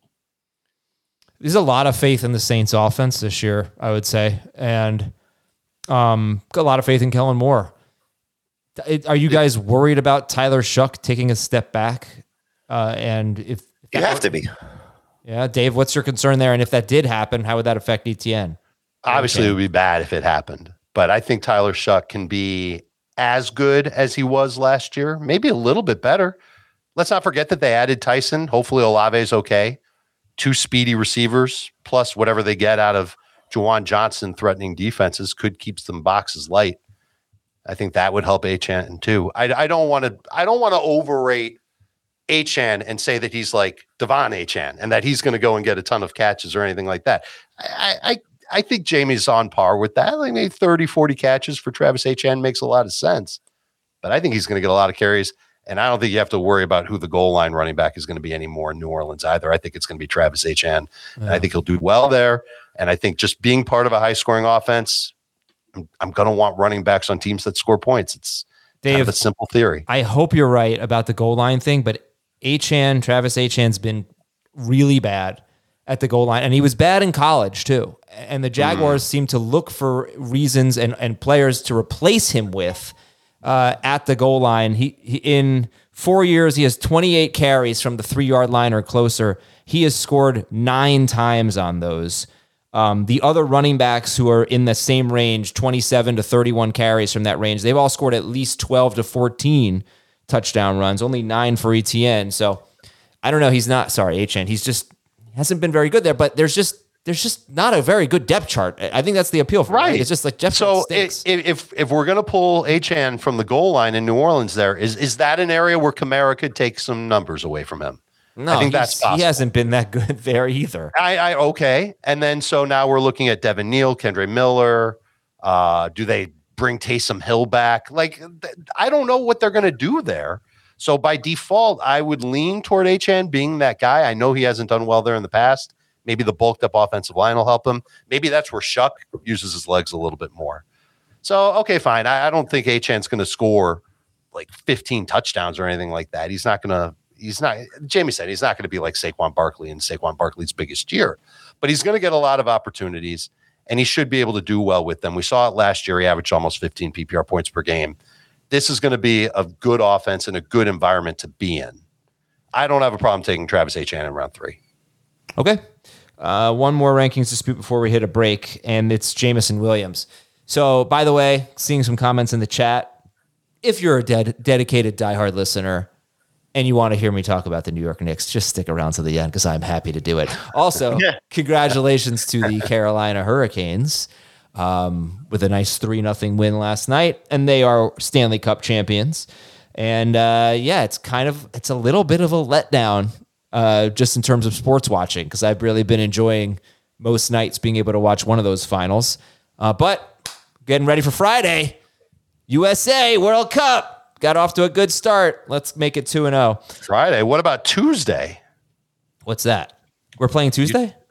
[SPEAKER 3] There's a lot of faith in the Saints offense this year, I would say. And um, got a lot of faith in Kellen Moore. Are you guys worried about Tyler Shuck taking a step back? Uh, and if, if
[SPEAKER 5] You have to be.
[SPEAKER 3] Yeah, Dave, what's your concern there? And if that did happen, how would that affect Etienne?
[SPEAKER 4] Obviously,
[SPEAKER 3] Okay.
[SPEAKER 4] it would be bad if it happened, but I think Tyler Shuck can be as good as he was last year, maybe a little bit better. Let's not forget that they added Tyson. Hopefully Olave's okay. Two speedy receivers, plus whatever they get out of Juwan Johnson threatening defenses could keep some boxes light. I think that would help Achane too. I, I don't want to. I don't want to overrate Achane and say that he's like Devon Achane and that he's going to go and get a ton of catches or anything like that. I I, I think Jamie's on par with that. Like maybe thirty, forty catches for Travis Achane makes a lot of sense. But I think he's going to get a lot of carries. And I don't think you have to worry about who the goal line running back is going to be anymore in New Orleans either. I think it's going to be Travis Achane. Yeah. And I think he'll do well there. And I think just being part of a high-scoring offense, I'm, I'm going to want running backs on teams that score points. It's Dave, kind of a simple theory.
[SPEAKER 3] I hope you're right about the goal line thing, but Achane, Travis Achane's been really bad at the goal line, and he was bad in college too. And the Jaguars mm. seem to look for reasons and, and players to replace him with uh, at the goal line. He, he in four years, he has twenty-eight carries from the three-yard line or closer. He has scored nine times on those. Um, the other running backs who are in the same range, twenty-seven to thirty-one carries from that range, they've all scored at least twelve to fourteen touchdown runs, only nine for E T N. So I don't know. He's not, sorry, Achane. He's just hasn't been very good there, but there's just there's just not a very good depth chart. I think that's the appeal for
[SPEAKER 4] right.
[SPEAKER 3] Me. It's just like Jeff.
[SPEAKER 4] So if, if if we're going to pull Achane from the goal line in New Orleans, there is is that an area where Kamara could take some numbers away from him?
[SPEAKER 3] No,
[SPEAKER 4] I think that's possible.
[SPEAKER 3] He hasn't been that good there either.
[SPEAKER 4] I, I okay, and then so now we're looking at Devin Neal, Kendre Miller. Uh, do they bring Taysom Hill back? Like th- I don't know what they're going to do there. So by default, I would lean toward Achane being that guy. I know he hasn't done well there in the past. Maybe the bulked up offensive line will help him. Maybe that's where Shuck uses his legs a little bit more. So, okay, fine. I, I don't think Achane's going to score like fifteen touchdowns or anything like that. He's not going to, he's not, Jamie said he's not going to be like Saquon Barkley in Saquon Barkley's biggest year, but he's going to get a lot of opportunities and he should be able to do well with them. We saw it last year. He averaged almost fifteen P P R points per game. This is going to be a good offense and a good environment to be in. I don't have a problem taking Travis Achane in round three.
[SPEAKER 3] Okay. Uh, one more rankings dispute before we hit a break, and it's Jameson Williams. So, by the way, seeing some comments in the chat, if you're a ded- dedicated diehard listener and you want to hear me talk about the New York Knicks, just stick around to the end because I'm happy to do it. Also, congratulations to the Carolina Hurricanes um, with a nice three nothing win last night, and they are Stanley Cup champions. And uh, yeah, it's kind of, it's a little bit of a letdown uh, just in terms of sports watching because I've really been enjoying most nights being able to watch one of those finals. Uh, but getting ready for Friday, U S A World Cup got off to a good start. Let's make it two and oh.
[SPEAKER 4] Friday. What about Tuesday?
[SPEAKER 3] What's that? We're playing Tuesday? You,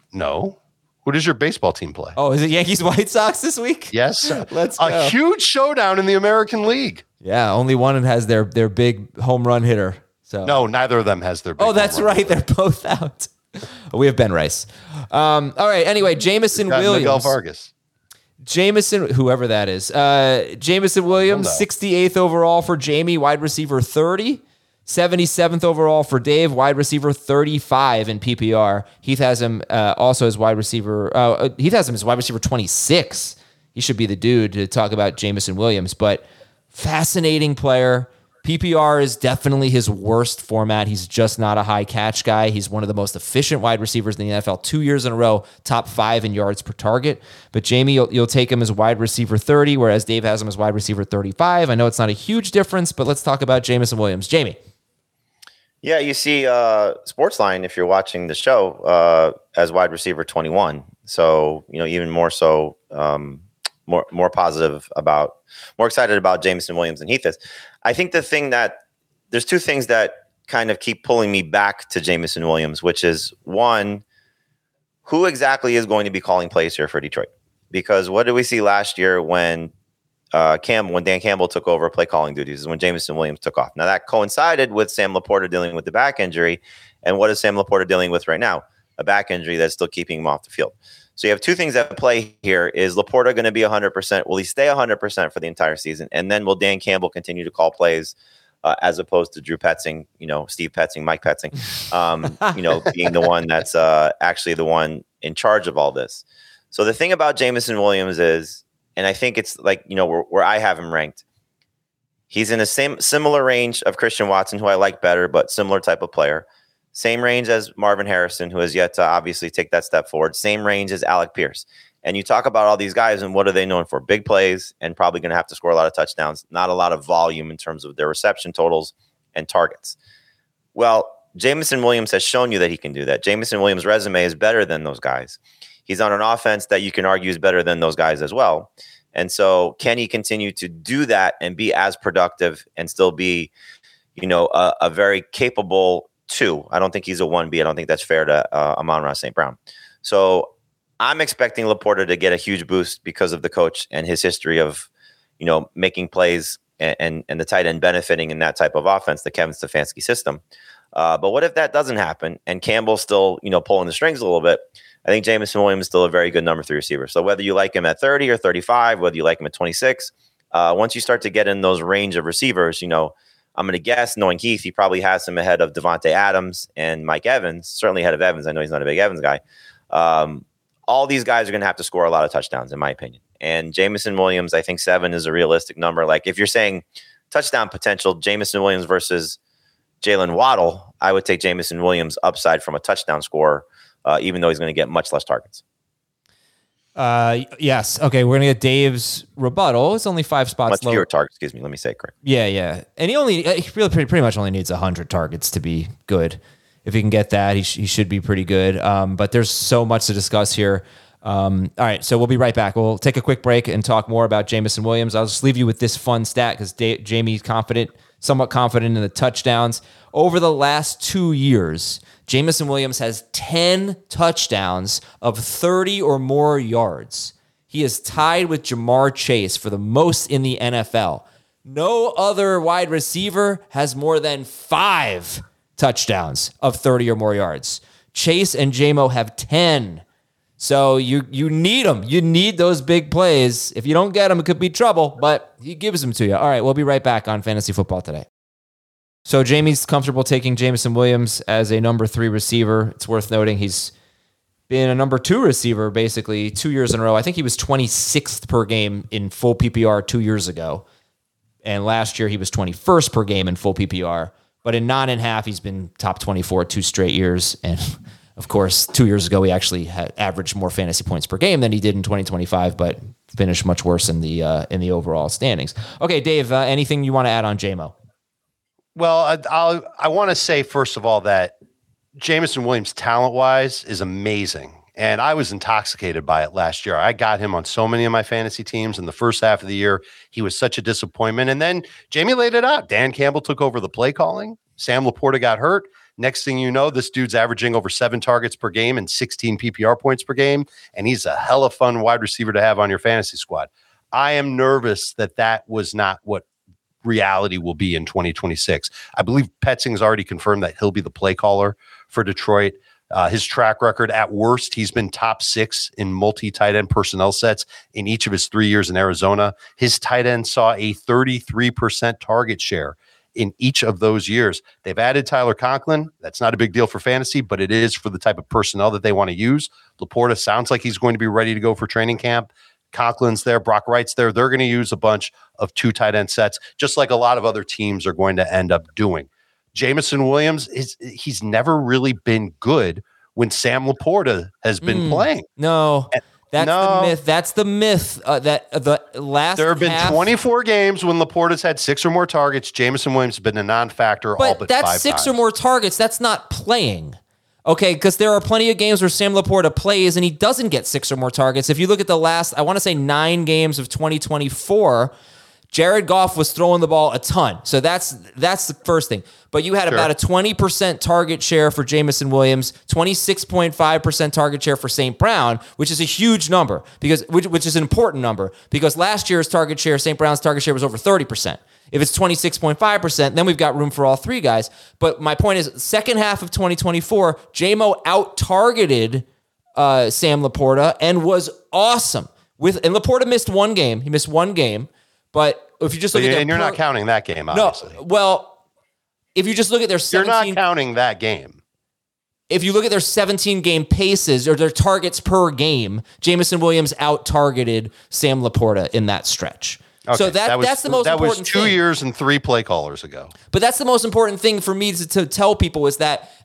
[SPEAKER 4] no. Who does your baseball team play?
[SPEAKER 3] Oh, is it Yankees White Sox this week?
[SPEAKER 4] Yes.
[SPEAKER 3] Let's go.
[SPEAKER 4] A huge showdown in the American League.
[SPEAKER 3] Yeah, only one has their their big home run hitter. So
[SPEAKER 4] no, neither of them has their big
[SPEAKER 3] Oh, that's right. Hitter. They're both out. We have Ben Rice. Um, all right. Anyway, Jameson Williams.
[SPEAKER 4] Miguel Vargas.
[SPEAKER 3] Jameson, whoever that is. Uh, Jameson Williams, sixty-eighth overall for Jamie, wide receiver thirty. seventy-seventh overall for Dave, wide receiver thirty-five in P P R. Heath has him uh, also as wide receiver. Uh, Heath has him as wide receiver twenty-six. He should be the dude to talk about Jameson Williams, but fascinating player. P P R is definitely his worst format. He's just not a high catch guy. He's one of the most efficient wide receivers in the N F L. Two years in a row, top five in yards per target. But Jamie, you'll, you'll take him as wide receiver thirty, whereas Dave has him as wide receiver thirty-five. I know it's not a huge difference, but let's talk about Jameson Williams. Jamie.
[SPEAKER 5] Yeah, you see uh, Sportsline, if you're watching the show, uh, as wide receiver twenty-one. So, you know, even more so, um, more more positive about, more excited about Jameson Williams than Heath is. I think the thing that, there's two things that kind of keep pulling me back to Jameson Williams, which is, one, who exactly is going to be calling plays here for Detroit? Because what did we see last year when uh, Cam, when Dan Campbell took over play calling duties, is when Jameson Williams took off. Now that coincided with Sam Laporta dealing with the back injury. And what is Sam Laporta dealing with right now? A back injury that's still keeping him off the field. So you have two things at play here. Is Laporta going to be one hundred percent? Will he stay one hundred percent for the entire season? And then will Dan Campbell continue to call plays uh, as opposed to Drew Petzing, you know, Steve Petzing, Mike Petzing, um, you know, being the one that's uh, actually the one in charge of all this. So the thing about Jameson Williams is, and I think it's like, you know, where, where I have him ranked, he's in the same similar range of Christian Watson, who I like better, but similar type of player. Same range as Marvin Harrison, who has yet to obviously take that step forward. Same range as Alec Pierce. And you talk about all these guys and what are they known for? Big plays and probably going to have to score a lot of touchdowns. Not a lot of volume in terms of their reception totals and targets. Well, Jameson Williams has shown you that he can do that. Jameson Williams' resume is better than those guys. He's on an offense that you can argue is better than those guys as well. And so can he continue to do that and be as productive and still be, you know, a, a very capable two? I don't think he's a one B. I don't think that's fair to uh, Amon-Ra Saint Brown. So I'm expecting Laporta to get a huge boost because of the coach and his history of, you know, making plays and, and, and the tight end benefiting in that type of offense, the Kevin Stefanski system. Uh, but what if that doesn't happen and Campbell's still, you know, pulling the strings a little bit? I think Jameson Williams is still a very good number three receiver. So whether you like him at thirty or thirty-five, whether you like him at twenty-six, uh, once you start to get in those range of receivers, you know, I'm going to guess, knowing Keith, he probably has him ahead of Devontae Adams and Mike Evans, certainly ahead of Evans. I know he's not a big Evans guy. Um, all these guys are going to have to score a lot of touchdowns, in my opinion. And Jameson Williams, I think seven is a realistic number. Like if you're saying touchdown potential, Jameson Williams versus Jalen Waddle, I would take Jameson Williams upside from a touchdown scorer, uh, even though he's going to get much less targets.
[SPEAKER 3] Uh, yes. Okay, we're going to get Dave's rebuttal. It's only five spots
[SPEAKER 5] Much
[SPEAKER 3] lower.
[SPEAKER 5] fewer targets, excuse me. Let me say it correct.
[SPEAKER 3] Yeah, yeah. And he only, he really pretty, pretty much only needs one hundred targets to be good. If he can get that, he, sh- he should be pretty good. Um, but there's so much to discuss here. Um, all right, so we'll be right back. We'll take a quick break and talk more about Jameson Williams. I'll just leave you with this fun stat because da- Jamie's confident, somewhat confident in the touchdowns. Over the last two years, Jameson Williams has ten touchdowns of thirty or more yards. He is tied with Jamar Chase for the most in the N F L. No other wide receiver has more than five touchdowns of thirty or more yards. Chase and J-Mo have ten. So you you need them. You need those big plays. If you don't get them, it could be trouble, but he gives them to you. All right, we'll be right back on Fantasy Football Today. So Jamie's comfortable taking Jameson Williams as a number three receiver. It's worth noting he's been a number two receiver basically two years in a row. I think he was twenty-sixth per game in full P P R two years ago. And last year he was twenty-first per game in full P P R. But in nine and a half, he's been top twenty-four two straight years. And of course, two years ago, he actually had averaged more fantasy points per game than he did in twenty twenty-five, but finished much worse in the uh, in the overall standings. Okay, Dave, uh, anything you want to add on J-Mo?
[SPEAKER 4] Well, I, I'll, I want to say, first of all, that Jameson Williams, talent-wise, is amazing. And I was intoxicated by it last year. I got him on so many of my fantasy teams in the first half of the year. He was such a disappointment. And then Jamie laid it out. Dan Campbell took over the play calling. Sam Laporta got hurt. Next thing you know, this dude's averaging over seven targets per game and sixteen P P R points per game. And he's a hella fun wide receiver to have on your fantasy squad. I am nervous that that was not what reality will be in twenty twenty-six. I believe Petzing's already confirmed that he'll be the play caller for Detroit. Uh, his track record, at worst, he's been top six in multi-tight end personnel sets in each of his three years in Arizona. His tight end saw a thirty-three percent target share in each of those years. They've added Tyler Conklin. That's not a big deal for fantasy, but it is for the type of personnel that they want to use. Laporta sounds like he's going to be ready to go for training camp. Conklin's there, Brock Wright's there. They're going to use a bunch of two tight end sets, just like a lot of other teams are going to end up doing. Jameson Williams, is he's never really been good when Sam Laporta has been mm, playing.
[SPEAKER 3] No, that's no. the myth. That's the myth. Uh, that uh, the last
[SPEAKER 4] there have been
[SPEAKER 3] half,
[SPEAKER 4] twenty-four games when Laporta's had six or more targets. Jameson Williams has been a non-factor
[SPEAKER 3] but
[SPEAKER 4] all but
[SPEAKER 3] that's
[SPEAKER 4] five
[SPEAKER 3] six
[SPEAKER 4] times.
[SPEAKER 3] or more targets. That's not playing. Okay, because there are plenty of games where Sam Laporta plays and he doesn't get six or more targets. If you look at the last, I want to say nine games of twenty twenty-four, Jared Goff was throwing the ball a ton. So that's that's the first thing. But you had sure. about a twenty percent target share for Jameson Williams, twenty-six point five percent target share for Saint Brown, which is a huge number, because which, which is an important number, because last year's target share, Saint Brown's target share was over thirty percent. If it's twenty-six point five percent, then we've got room for all three guys. But my point is, second half of twenty twenty-four, J-Mo out-targeted uh, Sam Laporta and was awesome. With And Laporta missed one game. He missed one game. But if you just look
[SPEAKER 4] but
[SPEAKER 3] at their
[SPEAKER 4] and you're
[SPEAKER 3] per-
[SPEAKER 4] not counting that game, obviously.
[SPEAKER 3] No, well, if you just look at their seventeen,
[SPEAKER 4] you're not counting that game.
[SPEAKER 3] If you look at their seventeen game paces or their targets per game, Jameson Williams out-targeted Sam Laporta in that stretch. Okay, so that, that was, that's the most
[SPEAKER 4] that
[SPEAKER 3] important
[SPEAKER 4] was two
[SPEAKER 3] thing.
[SPEAKER 4] years and three play callers ago.
[SPEAKER 3] But that's the most important thing for me to, to tell people is that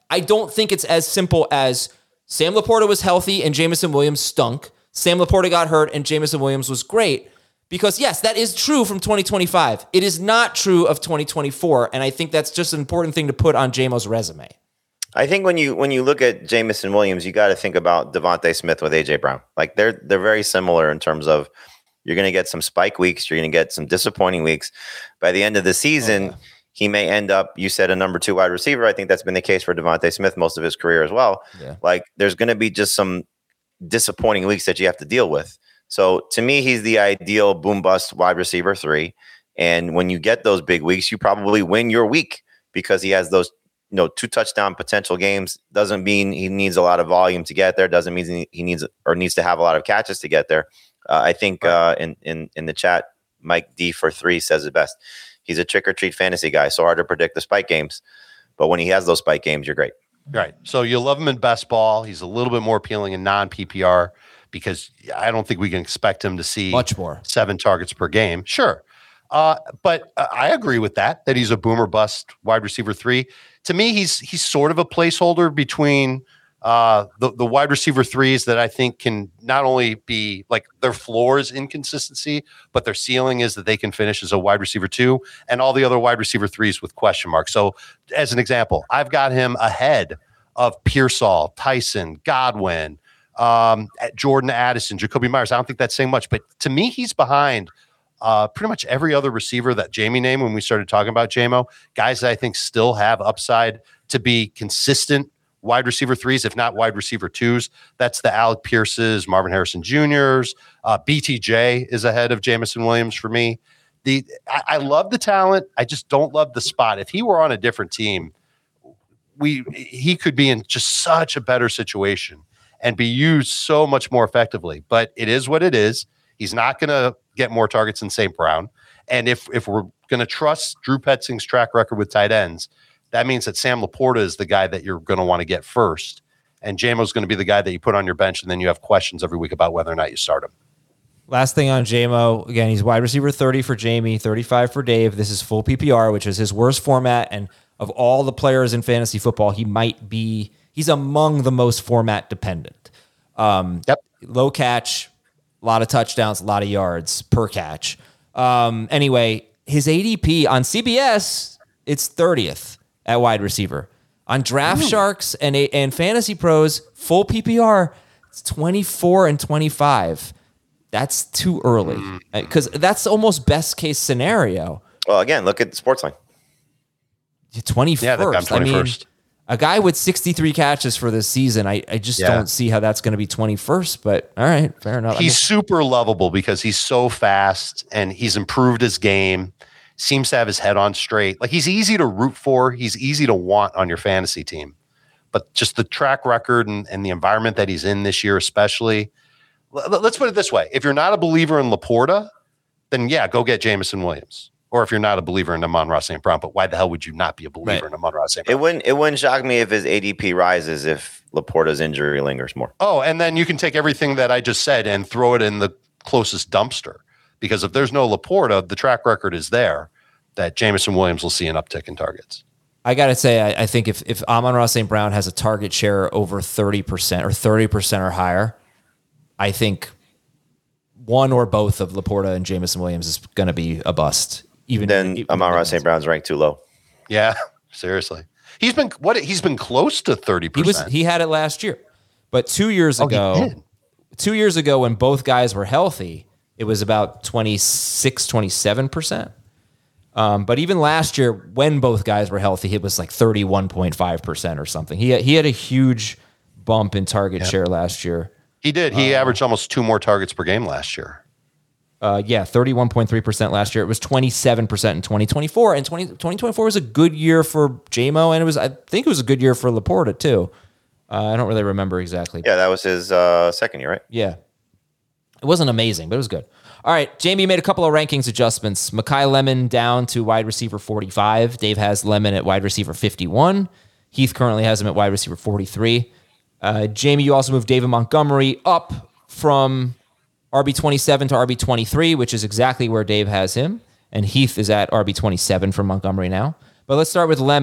[SPEAKER 3] I don't think it's as simple as Sam Laporta was healthy and Jameson Williams stunk. Sam Laporta got hurt and Jameson Williams was great. Because, yes, that is true from twenty twenty-five. It is not true of twenty twenty-four, and I think that's just an important thing to put on J M O's resume.
[SPEAKER 5] I think when you when you look at Jameson Williams, you got to think about Devontae Smith with A J Brown. Like they're they're very similar in terms of you're going to get some spike weeks, you're going to get some disappointing weeks. By the end of the season, oh, yeah. he may end up, you said, a number two wide receiver. I think that's been the case for Devontae Smith most of his career as well.
[SPEAKER 3] Yeah.
[SPEAKER 5] Like there's going to be just some disappointing weeks that you have to deal with. So to me, he's the ideal boom bust wide receiver three. And when you get those big weeks, you probably win your week because he has those, you know, two touchdown potential games. Doesn't mean he needs a lot of volume to get there. Doesn't mean he needs or needs to have a lot of catches to get there. Uh, I think uh, in in in the chat, Mike D for three says it best. He's a trick or treat fantasy guy. So hard to predict the spike games, but when he has those spike games, you're great.
[SPEAKER 4] Right. So you love him in best ball. He's a little bit more appealing in non P P R. Because I don't think we can expect him to see
[SPEAKER 3] much more
[SPEAKER 4] seven targets per game. Sure. Uh, but uh, I agree with that, that he's a boomer bust wide receiver three. To me, he's he's sort of a placeholder between uh, the, the wide receiver threes that I think can not only be like their floor is inconsistency, but their ceiling is that they can finish as a wide receiver two and all the other wide receiver threes with question marks. So as an example, I've got him ahead of Pearsall, Tyson, Godwin, Um, at Jordan Addison, Jacoby Myers. I don't think that's saying much, but to me, he's behind uh, pretty much every other receiver that Jamie named when we started talking about J M O. Guys that I think still have upside to be consistent wide receiver threes, if not wide receiver twos. That's the Alec Pierce's, Marvin Harrison Junior's. Uh, B T J is ahead of Jameson Williams for me. The I, I love the talent. I just don't love the spot. If he were on a different team, we he could be in just such a better situation and be used so much more effectively. But it is what it is. He's not going to get more targets than Saint Brown. And if if we're going to trust Drew Petzing's track record with tight ends, that means that Sam Laporta is the guy that you're going to want to get first. And J M O's going to be the guy that you put on your bench, and then you have questions every week about whether or not you start him.
[SPEAKER 3] Last thing on J M O, again, he's wide receiver thirty for Jamie, thirty-five for Dave. This is full P P R, which is his worst format. And of all the players in fantasy football, he might be, he's among the most format dependent. Um,
[SPEAKER 4] yep.
[SPEAKER 3] Low catch, a lot of touchdowns, a lot of yards per catch. Um, anyway, his A D P on C B S, it's thirtieth at wide receiver. On Draft Ooh. Sharks and and Fantasy Pros, full P P R, it's twenty-four and twenty-five. That's too early because that's almost best case scenario.
[SPEAKER 5] Well, again, look at Sportsline.
[SPEAKER 3] twenty-first.
[SPEAKER 4] Yeah, I'm twenty-first.
[SPEAKER 3] I mean, a guy with sixty-three catches for this season, I, I just yeah. don't see how that's going to be twenty-first, but all right, fair enough.
[SPEAKER 4] He's
[SPEAKER 3] I mean,
[SPEAKER 4] super lovable because he's so fast and he's improved his game, seems to have his head on straight. Like he's easy to root for. He's easy to want on your fantasy team, but just the track record and, and the environment that he's in this year, especially. Let's put it this way. If you're not a believer in Laporta, then yeah, go get Jameson Williams. Or if you're not a believer in Amon-Ra Saint Brown, but why the hell would you not be a believer right. in Amon-Ra Saint Brown?
[SPEAKER 5] It wouldn't, it wouldn't shock me if his A D P rises if Laporta's injury lingers more.
[SPEAKER 4] Oh, and then you can take everything that I just said and throw it in the closest dumpster. Because if there's no Laporta, the track record is there that Jameson Williams will see an uptick in targets.
[SPEAKER 3] I got to say, I, I think if, if Amon-Ra Saint Brown has a target share over thirty percent or thirty percent or higher, I think one or both of Laporta and Jameson Williams is going to be a bust. Even
[SPEAKER 5] then, Amon-Ra Saint Brown's ranked too low.
[SPEAKER 4] Yeah, seriously. He's been what? He's been close to thirty percent.
[SPEAKER 3] He was. He had it last year, but two years
[SPEAKER 4] oh,
[SPEAKER 3] ago, two years ago when both guys were healthy, it was about twenty-six, twenty-seven percent. Um, but even last year, when both guys were healthy, it was like thirty-one point five percent or something. He he had a huge bump in target yep. share last year.
[SPEAKER 4] He did. He
[SPEAKER 3] uh,
[SPEAKER 4] averaged almost two more targets per game last year.
[SPEAKER 3] Uh, yeah, thirty-one point three percent last year. It was twenty-seven percent in twenty twenty-four, and twenty twenty-four was a good year for J M O, and it was I think it was a good year for Laporta too. Uh, I don't really remember exactly.
[SPEAKER 5] Yeah, that was his uh, second year, right?
[SPEAKER 3] Yeah. It wasn't amazing, but it was good. All right, Jamie made a couple of rankings adjustments. Mekhi Lemon down to wide receiver forty-five. Dave has Lemon at wide receiver fifty-one. Heath currently has him at wide receiver forty-three. Uh, Jamie, you also moved David Montgomery up from R B twenty-seven to R B twenty-three, which is exactly where Dave has him. And Heath is at R B twenty-seven for Montgomery now. But let's start with Lemon.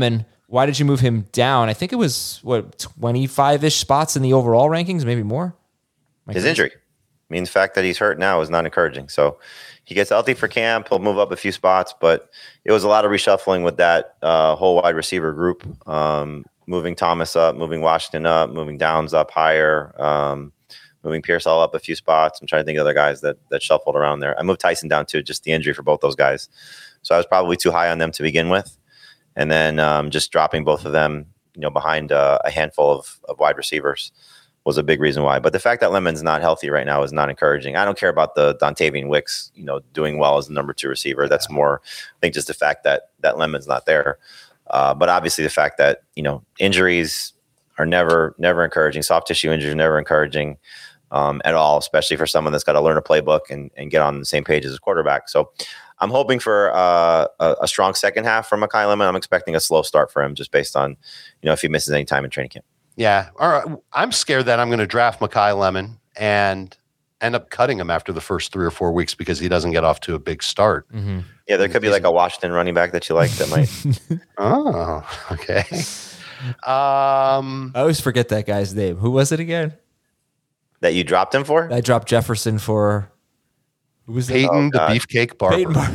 [SPEAKER 3] Why did you move him down? I think it was, what, twenty-five-ish spots in the overall rankings, maybe more? My
[SPEAKER 5] His
[SPEAKER 3] goodness.
[SPEAKER 5] injury. I mean, the fact that he's hurt now is not encouraging. So he gets healthy for camp. He'll move up a few spots, but it was a lot of reshuffling with that uh, whole wide receiver group, um, moving Thomas up, moving Washington up, moving Downs up higher, um, moving Pearsall up a few spots. I'm trying to think of other guys that that shuffled around there. I moved Tyson down too, just the injury for both those guys. So I was probably too high on them to begin with. And then um, just dropping both of them, you know, behind uh, a handful of, of wide receivers was a big reason why. But the fact that Lemon's not healthy right now is not encouraging. I don't care about the Dontavian Wicks, you know, doing well as the number two receiver. That's more, I think, just the fact that that Lemon's not there. Uh, but obviously the fact that, you know, injuries are never, never encouraging. Soft tissue injuries are never encouraging um, at all, especially for someone that's got to learn a playbook and, and get on the same page as a quarterback. So I'm hoping for uh, a, a strong second half from Makai Lemon. I'm expecting a slow start for him just based on, you know, if he misses any time in training camp.
[SPEAKER 4] Yeah. All right. I'm scared that I'm going to draft Makai Lemon and end up cutting him after the first three or four weeks because he doesn't get off to a big start.
[SPEAKER 3] Mm-hmm.
[SPEAKER 5] Yeah, there could be like a Washington running back that you like that might.
[SPEAKER 4] Oh, okay. Um,
[SPEAKER 3] I always forget that guy's name. Who was it again?
[SPEAKER 5] That you dropped him for?
[SPEAKER 3] I dropped Jefferson for... Who was
[SPEAKER 4] Peyton,
[SPEAKER 5] Oh,
[SPEAKER 4] the
[SPEAKER 5] God.
[SPEAKER 4] Beefcake Barber.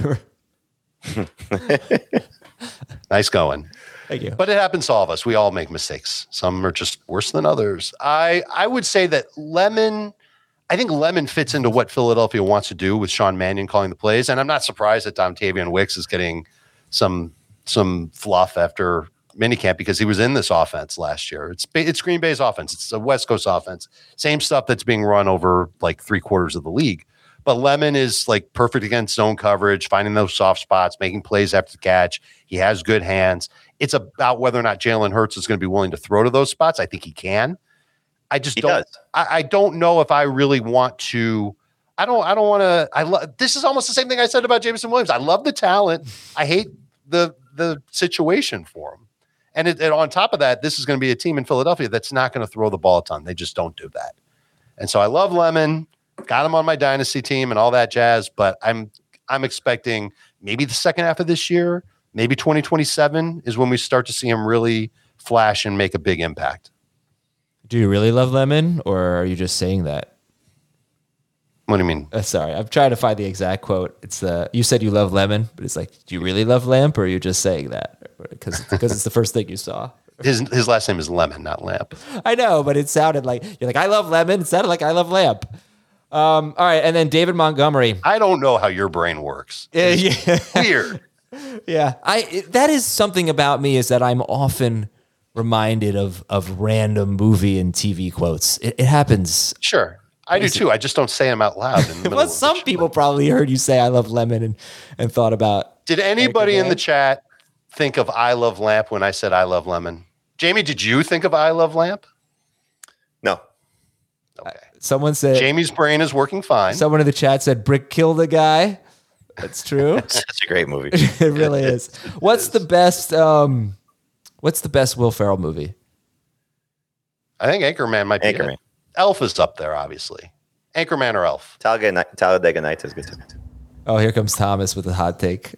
[SPEAKER 3] Peyton Barber.
[SPEAKER 4] Nice going.
[SPEAKER 3] Thank you.
[SPEAKER 4] But it happens to all of us. We all make mistakes. Some are just worse than others. I, I would say that Lemon, I think Lemon fits into what Philadelphia wants to do with Sean Mannion calling the plays. And I'm not surprised that Dontavian Wicks is getting some some fluff after minicamp because he was in this offense last year. It's it's Green Bay's offense. It's a West Coast offense. Same stuff that's being run over like three quarters of the league. But Lemon is like perfect against zone coverage, finding those soft spots, making plays after the catch. He has good hands. It's about whether or not Jalen Hurts is going to be willing to throw to those spots. I think he can. I just
[SPEAKER 5] He
[SPEAKER 4] don't.
[SPEAKER 5] does.
[SPEAKER 4] I, I don't know if I really want to. I don't. I don't want to. I love. This is almost the same thing I said about Jameson Williams. I love the talent. I hate the the situation for him. And, it, and on top of that, this is going to be a team in Philadelphia that's not going to throw the ball a ton. They just don't do that. And so I love Lemon. Got him on my dynasty team and all that jazz, but I'm I'm expecting maybe the second half of this year, maybe twenty twenty-seven is when we start to see him really flash and make a big impact.
[SPEAKER 3] Do you really love Lemon, or are you just saying that?
[SPEAKER 4] What do you mean?
[SPEAKER 3] Uh, sorry, I'm trying to find the exact quote. It's uh, you said you love Lemon, but it's like, do you really love Lamp, or are you just saying that because because it's the first thing you saw?
[SPEAKER 4] His his last name is Lemon, not Lamp.
[SPEAKER 3] I know, but it sounded like you're like I love Lemon. It sounded like I love Lamp. Um, all right, and then David Montgomery.
[SPEAKER 4] I don't know how your brain works.
[SPEAKER 3] Yeah, yeah.
[SPEAKER 4] Weird.
[SPEAKER 3] Yeah, I it, that is something about me is that I'm often reminded of of random movie and T V quotes. It, it happens.
[SPEAKER 4] Sure. I do too. I just don't say them out loud. In the middle
[SPEAKER 3] Well,
[SPEAKER 4] of
[SPEAKER 3] some
[SPEAKER 4] the show.
[SPEAKER 3] people probably heard you say I love Lemon and and thought about.
[SPEAKER 4] Did anybody
[SPEAKER 3] Like a
[SPEAKER 4] in the
[SPEAKER 3] man?
[SPEAKER 4] chat think of I love Lamp when I said I love Lemon? Jamie, did you think of I love Lamp?
[SPEAKER 5] No.
[SPEAKER 4] Okay.
[SPEAKER 3] Someone said.
[SPEAKER 4] Jamie's brain is working fine.
[SPEAKER 3] Someone in the chat said Brick killed the guy. That's true.
[SPEAKER 5] It's such a great movie.
[SPEAKER 3] It really is. What's the best? Um, what's the best Will Ferrell movie?
[SPEAKER 4] I think Anchorman might be
[SPEAKER 5] Anchorman.
[SPEAKER 4] it. Elf is up there, obviously. Anchorman or Elf?
[SPEAKER 5] Talladega, Ni- Talladega Nights is good too.
[SPEAKER 3] Oh, here comes Thomas with a hot take.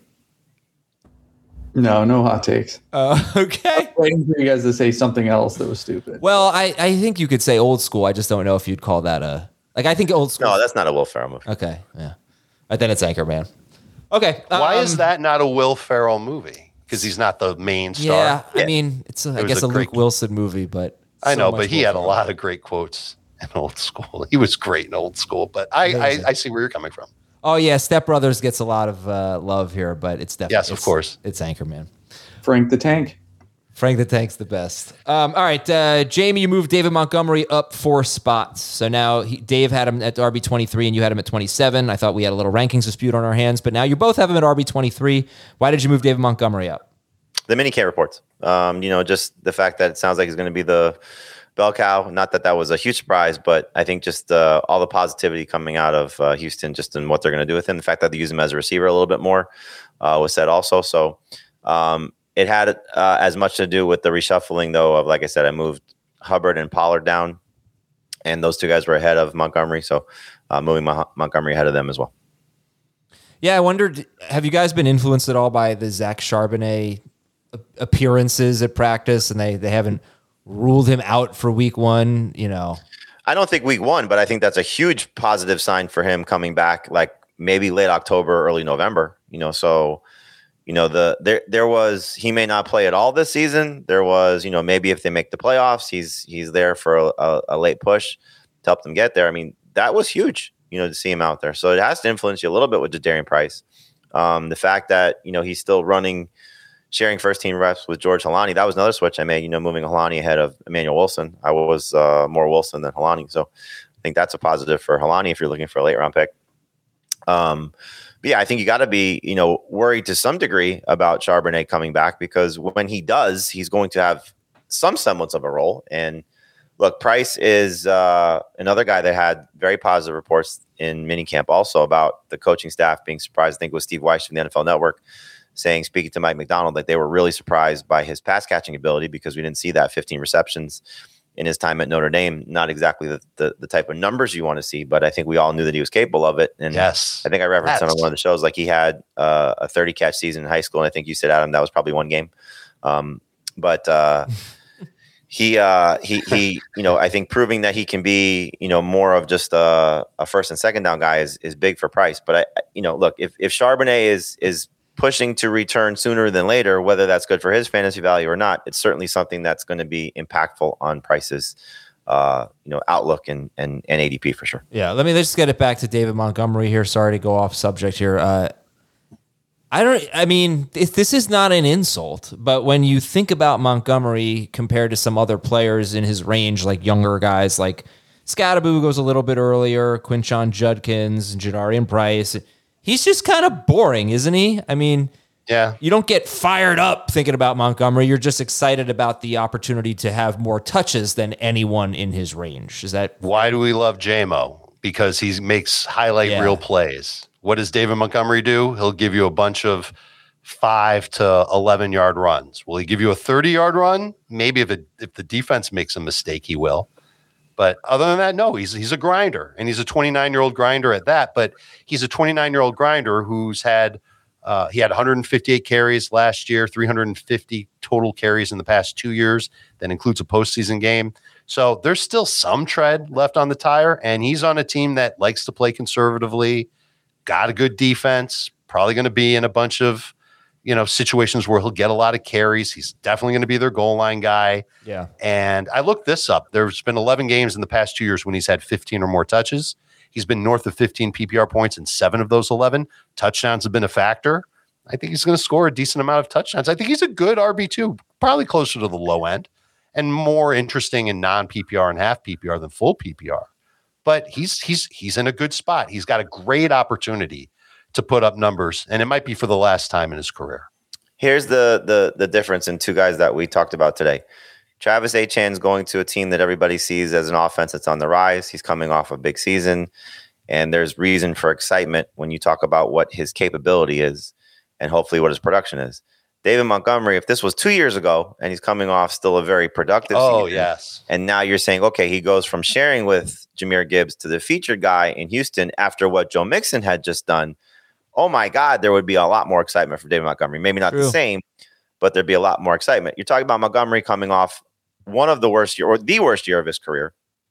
[SPEAKER 6] No, no hot takes.
[SPEAKER 3] Uh, okay.
[SPEAKER 6] Waiting for you guys to say something else that was stupid.
[SPEAKER 3] Well, I, I think you could say old school. I just don't know if you'd call that a like. I think old school.
[SPEAKER 5] No, that's not a Will Ferrell movie.
[SPEAKER 3] Okay, yeah. I think it's Anchorman. Okay.
[SPEAKER 4] Why
[SPEAKER 3] um,
[SPEAKER 4] is that not a Will Ferrell movie? Because he's not the main star.
[SPEAKER 3] Yeah, I
[SPEAKER 5] Yeah.
[SPEAKER 3] mean, it's a, I
[SPEAKER 4] was
[SPEAKER 3] guess
[SPEAKER 4] a
[SPEAKER 3] a
[SPEAKER 4] great-
[SPEAKER 3] Luke Wilson movie, but
[SPEAKER 4] I
[SPEAKER 3] so
[SPEAKER 4] know,
[SPEAKER 3] much
[SPEAKER 4] but he
[SPEAKER 3] Will
[SPEAKER 4] had a
[SPEAKER 3] Ferrell.
[SPEAKER 4] lot of great quotes in old school. He was great in old school, but I, I,
[SPEAKER 3] Amazing.
[SPEAKER 4] I see where you're coming from.
[SPEAKER 3] Oh yeah, Step Brothers gets a lot of uh, love here, but it's definitely
[SPEAKER 4] Yes, of
[SPEAKER 3] it's-
[SPEAKER 4] course.
[SPEAKER 3] it's Anchorman.
[SPEAKER 6] Frank the Tank.
[SPEAKER 3] Frank the Tank's the best. Um, all right, uh, Jamie, you moved David Montgomery up four spots. So now he, Dave had him at R B twenty-three and you had him at twenty-seven. I thought we had a little rankings dispute on our hands, but now you both have him at R B twenty-three. Why did you move David Montgomery up?
[SPEAKER 5] The minicamp reports. Um, you know, just the fact that it sounds like he's going to be the bell cow. Not that that was a huge surprise, but I think just uh, all the positivity coming out of uh, Houston, just in what they're going to do with him. The fact that they use him as a receiver a little bit more uh, was said also. So um, it had uh, as much to do with the reshuffling, though, of, like I said, I moved Hubbard and Pollard down, and those two guys were ahead of Montgomery. So uh, moving Mon- Montgomery ahead of them as well.
[SPEAKER 3] Yeah, I wondered, have you guys been influenced at all by the Zach Charbonnet appearances at practice, and they they haven't ruled him out for week one. You know,
[SPEAKER 5] I don't think week one, but I think that's a huge positive sign for him coming back, like maybe late October, early November. You know, so you know the there there was he may not play at all this season. There was you know maybe if they make the playoffs, he's he's there for a, a, a late push to help them get there. I mean, that was huge. You know, to see him out there. So it has to influence you a little bit with Jadarian Price. Um, the fact that, you know, he's still running, sharing first team reps with George Holani. That was another switch I made, you know, moving Holani ahead of Emmanuel Wilson. I was uh, more Wilson than Holani. So I think that's a positive for Holani if you're looking for a late round pick. Um, but yeah, I think you got to be, you know, worried to some degree about Charbonnet coming back, because when he does, he's going to have some semblance of a role. And look, Price is uh, another guy that had very positive reports in minicamp also about the coaching staff being surprised. I think it was Steve Weiss from the N F L Network saying, speaking to Mike McDonald, like they were really surprised by his pass catching ability because we didn't see that fifteen receptions in his time at Notre Dame. Not exactly the, the, the type of numbers you want to see, but I think we all knew that he was capable of it. And
[SPEAKER 4] yes,
[SPEAKER 5] I think I referenced
[SPEAKER 4] That's...
[SPEAKER 5] on one of the shows, like he had uh, a thirty catch season in high school. And I think you said, Adam, that was probably one game. Um, but uh, He, uh, he, he, you know, I think proving that he can be, you know, more of just a, a first and second down guy is, is big for Price. But I, you know, look, if, if Charbonnet is, is pushing to return sooner than later, whether that's good for his fantasy value or not, it's certainly something that's going to be impactful on Price's, uh, you know, outlook and, and, and A D P for sure.
[SPEAKER 3] Yeah. Let me let's get it back to David Montgomery here. Sorry to go off subject here. Uh, I don't, I mean, if this is not an insult, but when you think about Montgomery compared to some other players in his range, like younger guys like Scattaboo goes a little bit earlier, Quinshon Judkins, Jadarian Price, he's just kind of boring, isn't he? I mean,
[SPEAKER 4] yeah,
[SPEAKER 3] you don't get fired up thinking about Montgomery. You're just excited about the opportunity to have more touches than anyone in his range. Is that
[SPEAKER 4] why do we love J M O? Because he makes highlight
[SPEAKER 3] yeah.
[SPEAKER 4] reel plays. What does David Montgomery do? He'll give you a bunch of five to eleven yard runs. Will he give you a thirty yard run? Maybe if it, if the defense makes a mistake, he will. But other than that, no, he's he's a grinder, and he's a twenty-nine year old grinder at that. But he's a twenty-nine year old grinder who's had uh, he had one hundred fifty-eight carries last year, three hundred fifty total carries in the past two years. That includes a postseason game. So there's still some tread left on the tire, and he's on a team that likes to play conservatively. Got a good defense, probably going to be in a bunch of, you know, situations where he'll get a lot of carries. He's definitely going to be their goal line guy.
[SPEAKER 3] Yeah.
[SPEAKER 4] And I looked this up. There's been eleven games in the past two years when he's had fifteen or more touches. He's been north of fifteen P P R points in seven of those eleven. Touchdowns have been a factor. I think he's going to score a decent amount of touchdowns. I think he's a good R B two, probably closer to the low end and more interesting in non-P P R and half P P R than full P P R. But he's he's he's in a good spot. He's got a great opportunity to put up numbers, and it might be for the last time in his career.
[SPEAKER 5] Here's the the the difference in two guys that we talked about today. Travis Etienne's going to a team that everybody sees as an offense that's on the rise. He's coming off a big season, and there's reason for excitement when you talk about what his capability is and hopefully what his production is. David Montgomery, if this was two years ago and he's coming off still a very productive
[SPEAKER 4] oh,
[SPEAKER 5] season,
[SPEAKER 4] yes.
[SPEAKER 5] and now you're saying, okay, he goes from sharing with Jahmyr Gibbs to the featured guy in Houston after what Joe Mixon had just done, oh my God, there would be a lot more excitement for David Montgomery. Maybe not True. the same, but there'd be a lot more excitement. You're talking about Montgomery coming off one of the worst year or the worst year of his career,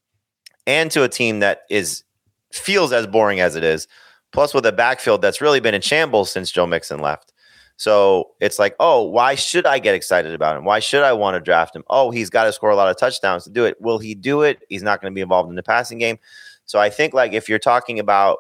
[SPEAKER 5] and to a team that is feels as boring as it is, plus with a backfield that's really been in shambles since Joe Mixon left. So it's like, oh, why should I get excited about him? Why should I want to draft him? Oh, he's got to score a lot of touchdowns to do it. Will he do it? He's not going to be involved in the passing game. So I think, like, if you're talking about,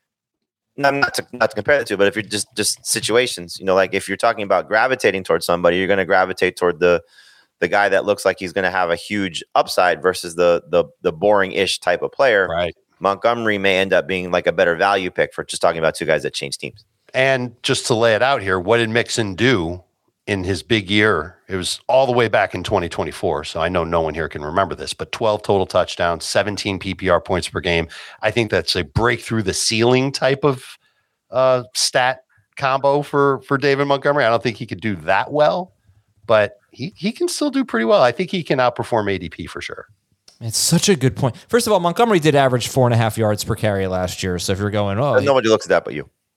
[SPEAKER 5] not to, not to compare the two, but if you're just, just situations, you know, like if you're talking about gravitating towards somebody, you're going to gravitate toward the the guy that looks like he's going to have a huge upside versus the the the boring-ish type of player.
[SPEAKER 4] Right.
[SPEAKER 5] Montgomery may end up being like a better value pick for just talking about two guys that change teams.
[SPEAKER 4] And just to lay it out here, what did Mixon do in his big year? It was all the way back in twenty twenty-four. So I know no one here can remember this, but twelve total touchdowns, seventeen P P R points per game. I think that's a break through the ceiling type of uh, stat combo for, for David Montgomery. I don't think he could do that well, but he, he can still do pretty well. I think he can outperform A D P for sure.
[SPEAKER 3] It's such a good point. First of all, Montgomery did average four and a half yards per carry last year. So if you're going, oh,
[SPEAKER 5] nobody looks at that but you.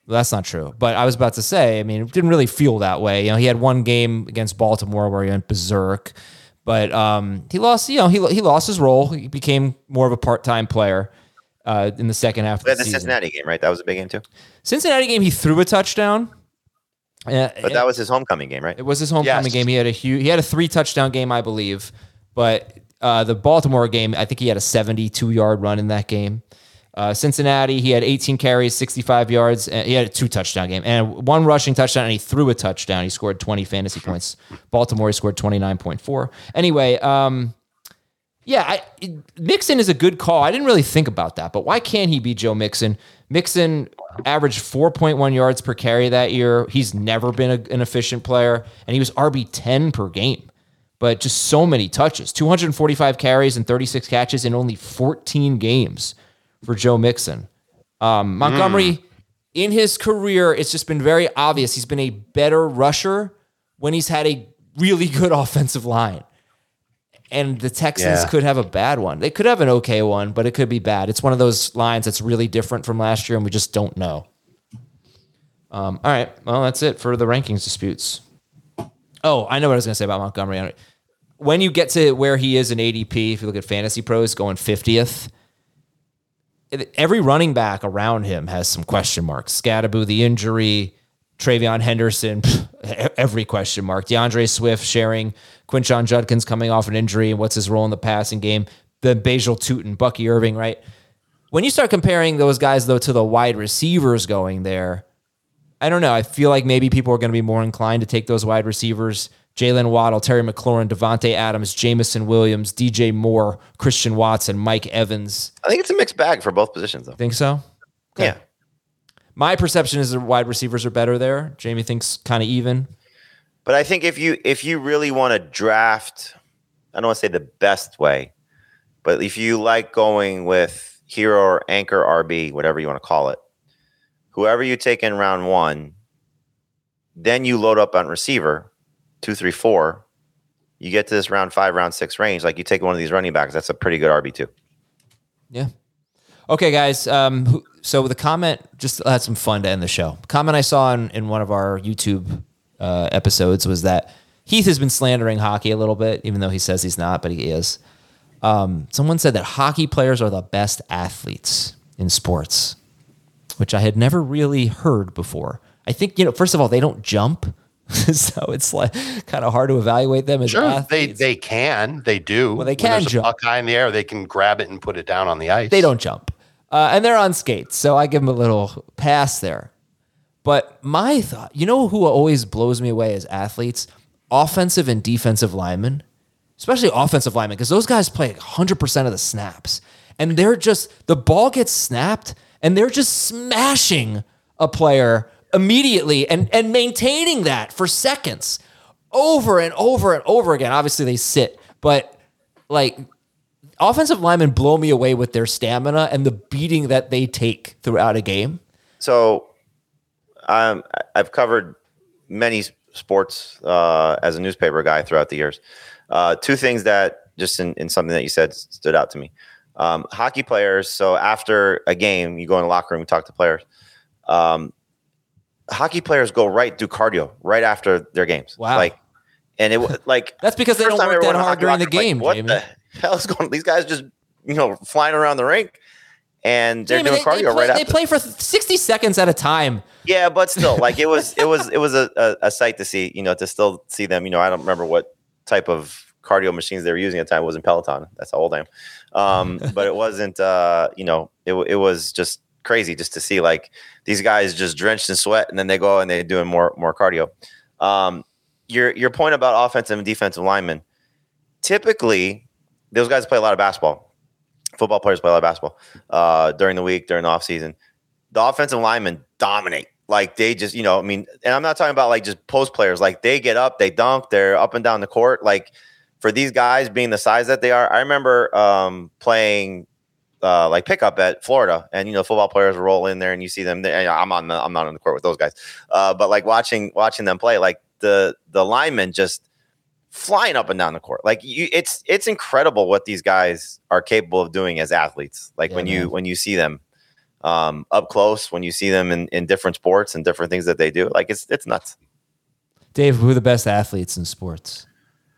[SPEAKER 3] Well, that's not true. But I was about to say, I mean, it didn't really feel that way. You know, he had one game against Baltimore where he went berserk, but um, he lost. You know, he he lost his role. He became more of a part-time player uh, in the second half of the,
[SPEAKER 5] the
[SPEAKER 3] season.
[SPEAKER 5] Cincinnati game, right? That was a big game too.
[SPEAKER 3] Cincinnati game, he threw a touchdown. Uh,
[SPEAKER 5] but that was his homecoming game, right?
[SPEAKER 3] It was his homecoming
[SPEAKER 4] Yes.
[SPEAKER 3] game. He had a huge, he had a three touchdown game, I believe. But uh, the Baltimore game, I think he had a seventy-two yard run in that game. Uh, Cincinnati, he had eighteen carries, sixty-five yards. And he had a two touchdown game and one rushing touchdown, and he threw a touchdown. He scored twenty fantasy points. Baltimore, he scored twenty-nine point four. Anyway, um, yeah, I, Mixon is a good call. I didn't really think about that, but why can't he be Joe Mixon? Mixon averaged four point one yards per carry that year. He's never been a, an efficient player, and he was R B ten per game. But just so many touches, two hundred forty-five carries and thirty-six catches in only fourteen games for Joe Mixon. Um, Montgomery, mm. in his career, it's just been very obvious he's been a better rusher when he's had a really good offensive line. And the Texans
[SPEAKER 4] Yeah.
[SPEAKER 3] could have a bad one. They could have an okay one, but it could be bad. It's one of those lines that's really different from last year, and we just don't know. Um, all right, well, that's it for the rankings disputes. Oh, I know what I was going to say about Montgomery. When you get to where he is in A D P, if you look at Fantasy Pros, going fiftieth, every running back around him has some question marks. Scatterbo, the injury, Travion Henderson, every question mark. DeAndre Swift sharing, Quinshon Judkins coming off an injury, and what's his role in the passing game? Then Bajal Tootin, Bucky Irving, right? When you start comparing those guys, though, to the wide receivers going there, I don't know. I feel like maybe people are going to be more inclined to take those wide receivers. Jalen Waddle, Terry McLaurin, Devontae Adams, Jamison Williams, D J Moore, Christian Watson, Mike Evans.
[SPEAKER 5] I think it's a mixed bag for both positions, though.
[SPEAKER 3] Think so? Okay.
[SPEAKER 5] Yeah.
[SPEAKER 3] My perception is the wide receivers are better there. Jamie thinks kind of even.
[SPEAKER 5] But I think if you if you really want to draft, I don't want to say the best way, but if you like going with hero or anchor R B, whatever you want to call it, whoever you take in round one, then you load up on receiver, two, three, four. You get to this round five, round six range, like you take one of these running backs, that's a pretty good R B two.
[SPEAKER 3] Yeah. Okay, guys. Um, so the comment, just had some fun to end the show. Comment I saw in, in one of our YouTube uh, episodes was that Heath has been slandering hockey a little bit, even though he says he's not, but he is. Um, someone said that hockey players are the best athletes in sports, which I had never really heard before. I think, you know, first of all, they don't jump. So it's like kind of hard to evaluate them as
[SPEAKER 4] Sure,
[SPEAKER 3] athletes.
[SPEAKER 4] they they can, they do.
[SPEAKER 3] Well, they
[SPEAKER 4] When
[SPEAKER 3] can
[SPEAKER 4] there's
[SPEAKER 3] jump.
[SPEAKER 4] a puck high in the air, they can grab it and put it down on the ice.
[SPEAKER 3] They don't jump. Uh, and they're on skates, so I give them a little pass there. But my thought, you know who always blows me away as athletes? Offensive and defensive linemen, especially offensive linemen, because those guys play one hundred percent of the snaps. And they're just, the ball gets snapped, and they're just smashing a player immediately and, and maintaining that for seconds over and over and over again. Obviously, they sit, but like offensive linemen blow me away with their stamina and the beating that they take throughout a game.
[SPEAKER 5] So um, I've covered many sports uh, as a newspaper guy throughout the years. Uh, two things that just in, in something that you said stood out to me. Um, hockey players. So after a game, you go in the locker room, you talk to players. Um, hockey players go right do cardio right after their games.
[SPEAKER 3] Wow.
[SPEAKER 5] Like, and it like
[SPEAKER 3] That's because they
[SPEAKER 5] first
[SPEAKER 3] don't
[SPEAKER 5] time I
[SPEAKER 3] work
[SPEAKER 5] ever
[SPEAKER 3] that
[SPEAKER 5] went to
[SPEAKER 3] hard
[SPEAKER 5] hockey
[SPEAKER 3] during the
[SPEAKER 5] locker, like,
[SPEAKER 3] game,
[SPEAKER 5] what
[SPEAKER 3] Jamie.
[SPEAKER 5] the hell is going? These guys just you know flying around the rink, and they're
[SPEAKER 3] Jamie,
[SPEAKER 5] doing
[SPEAKER 3] they,
[SPEAKER 5] cardio
[SPEAKER 3] they play,
[SPEAKER 5] right
[SPEAKER 3] they
[SPEAKER 5] after.
[SPEAKER 3] play for sixty seconds at a time.
[SPEAKER 5] Yeah, but still, like it was, it was, it was a, a, a sight to see. You know, to still see them. You know, I don't remember what type of cardio machines they were using at the time. It wasn't Peloton. That's how old I am. Um, but it wasn't. Uh, you know, it it was just crazy just to see like these guys just drenched in sweat, and then they go and they're doing more more cardio. Um, your your point about offensive and defensive linemen. Typically, those guys play a lot of basketball. Football players play a lot of basketball uh, during the week, during the off season. The offensive linemen dominate. Like they just, you know, I mean, and I'm not talking about like just post players. Like they get up, they dunk, they're up and down the court. Like for these guys being the size that they are, I remember um, playing uh, like pickup at Florida, and you know, football players roll in there, and you see them. There, I'm on, the, I'm not on the court with those guys, uh, but like watching watching them play, like the the linemen just flying up and down the court. Like you, it's it's incredible what these guys are capable of doing as athletes. Like
[SPEAKER 3] Yeah,
[SPEAKER 5] when
[SPEAKER 3] man.
[SPEAKER 5] you when you see them. um, up close when you see them in, in different sports and different things that they do. Like it's it's nuts.
[SPEAKER 3] Dave, who are the best athletes in sports?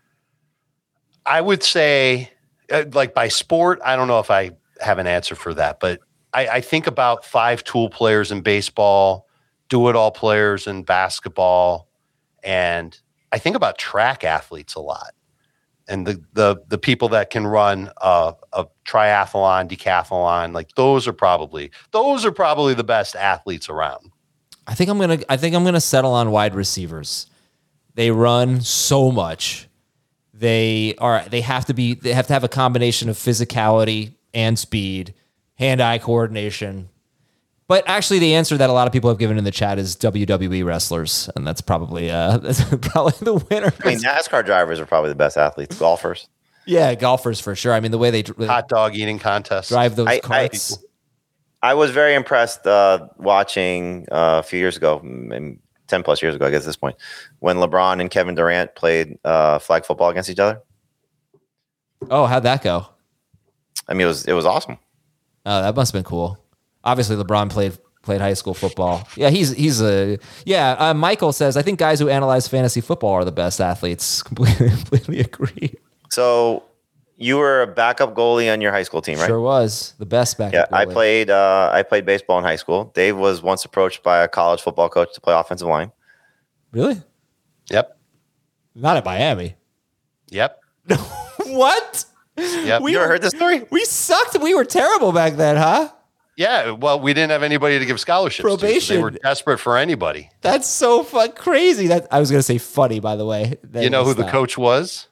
[SPEAKER 4] I would say, uh, like by sport, I don't know if I have an answer for that, but I, I think about five tool players in baseball, do-it-all players in basketball, and I think about track athletes a lot. And the the the people that can run a, a triathlon, decathlon, like those are probably those are probably the best athletes around.
[SPEAKER 3] I think I'm gonna I think I'm gonna settle on wide receivers. They run so much. They are they have to be they have to have a combination of physicality and speed, hand-eye coordination. But actually, the answer that a lot of people have given in the chat is W W E wrestlers, and that's probably uh, that's probably the winner.
[SPEAKER 5] I mean, NASCAR drivers are probably the best athletes. Golfers,
[SPEAKER 3] yeah, golfers for sure. I mean, the way they dr-
[SPEAKER 4] Hot dog eating contest.
[SPEAKER 3] drive those
[SPEAKER 5] I-
[SPEAKER 3] carts.
[SPEAKER 5] I was very impressed uh, watching uh, a few years ago, mm, ten plus years ago, I guess at this point, when LeBron and Kevin Durant played uh, flag football against each other.
[SPEAKER 3] Oh, how'd that go?
[SPEAKER 5] I mean, it was it was awesome.
[SPEAKER 3] Oh, that must have been cool. Obviously, LeBron played played high school football. Yeah, he's he's a yeah. Uh, Michael says I think guys who analyze fantasy football are the best athletes. Completely, completely agree.
[SPEAKER 5] So you were a backup goalie on your high school team, right?
[SPEAKER 3] Sure was the best back.
[SPEAKER 5] Yeah, I played. Uh, I played baseball in high school. Dave was once approached by a college football coach to play offensive line.
[SPEAKER 3] Really?
[SPEAKER 4] Yep.
[SPEAKER 3] Not at Miami.
[SPEAKER 4] Yep.
[SPEAKER 3] What?
[SPEAKER 4] Yep.
[SPEAKER 3] We
[SPEAKER 5] You ever
[SPEAKER 3] were-
[SPEAKER 5] heard this story?
[SPEAKER 3] We sucked. We were terrible back then, huh?
[SPEAKER 4] Yeah. Well, we didn't have anybody to give scholarships to, so
[SPEAKER 3] Probation.
[SPEAKER 4] they were desperate for anybody.
[SPEAKER 3] That's so fun, crazy. That I was gonna say funny, by the way. That
[SPEAKER 4] You know who
[SPEAKER 3] is
[SPEAKER 4] the
[SPEAKER 3] not.
[SPEAKER 4] coach was?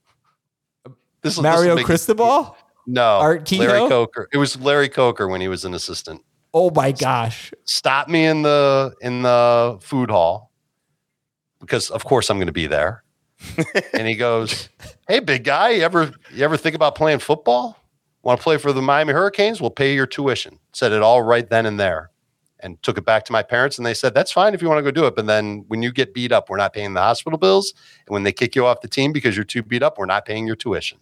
[SPEAKER 4] This will-
[SPEAKER 3] Mario
[SPEAKER 4] this'll make-
[SPEAKER 3] Cristobal?
[SPEAKER 4] No,
[SPEAKER 3] Art Kehoe?
[SPEAKER 4] Larry Coker. It was Larry Coker when he was an assistant.
[SPEAKER 3] Oh my gosh.
[SPEAKER 4] Stopped me in the in the food hall because, of course, I'm going to be there. And he goes, "Hey, big guy, you ever you ever think about playing football? Want to play for the Miami Hurricanes? We'll pay your tuition." Said it all right then and there, and took it back to my parents, and they said, "That's fine if you want to go do it, but then when you get beat up, we're not paying the hospital bills, and when they kick you off the team because you're too beat up, we're not paying your tuition."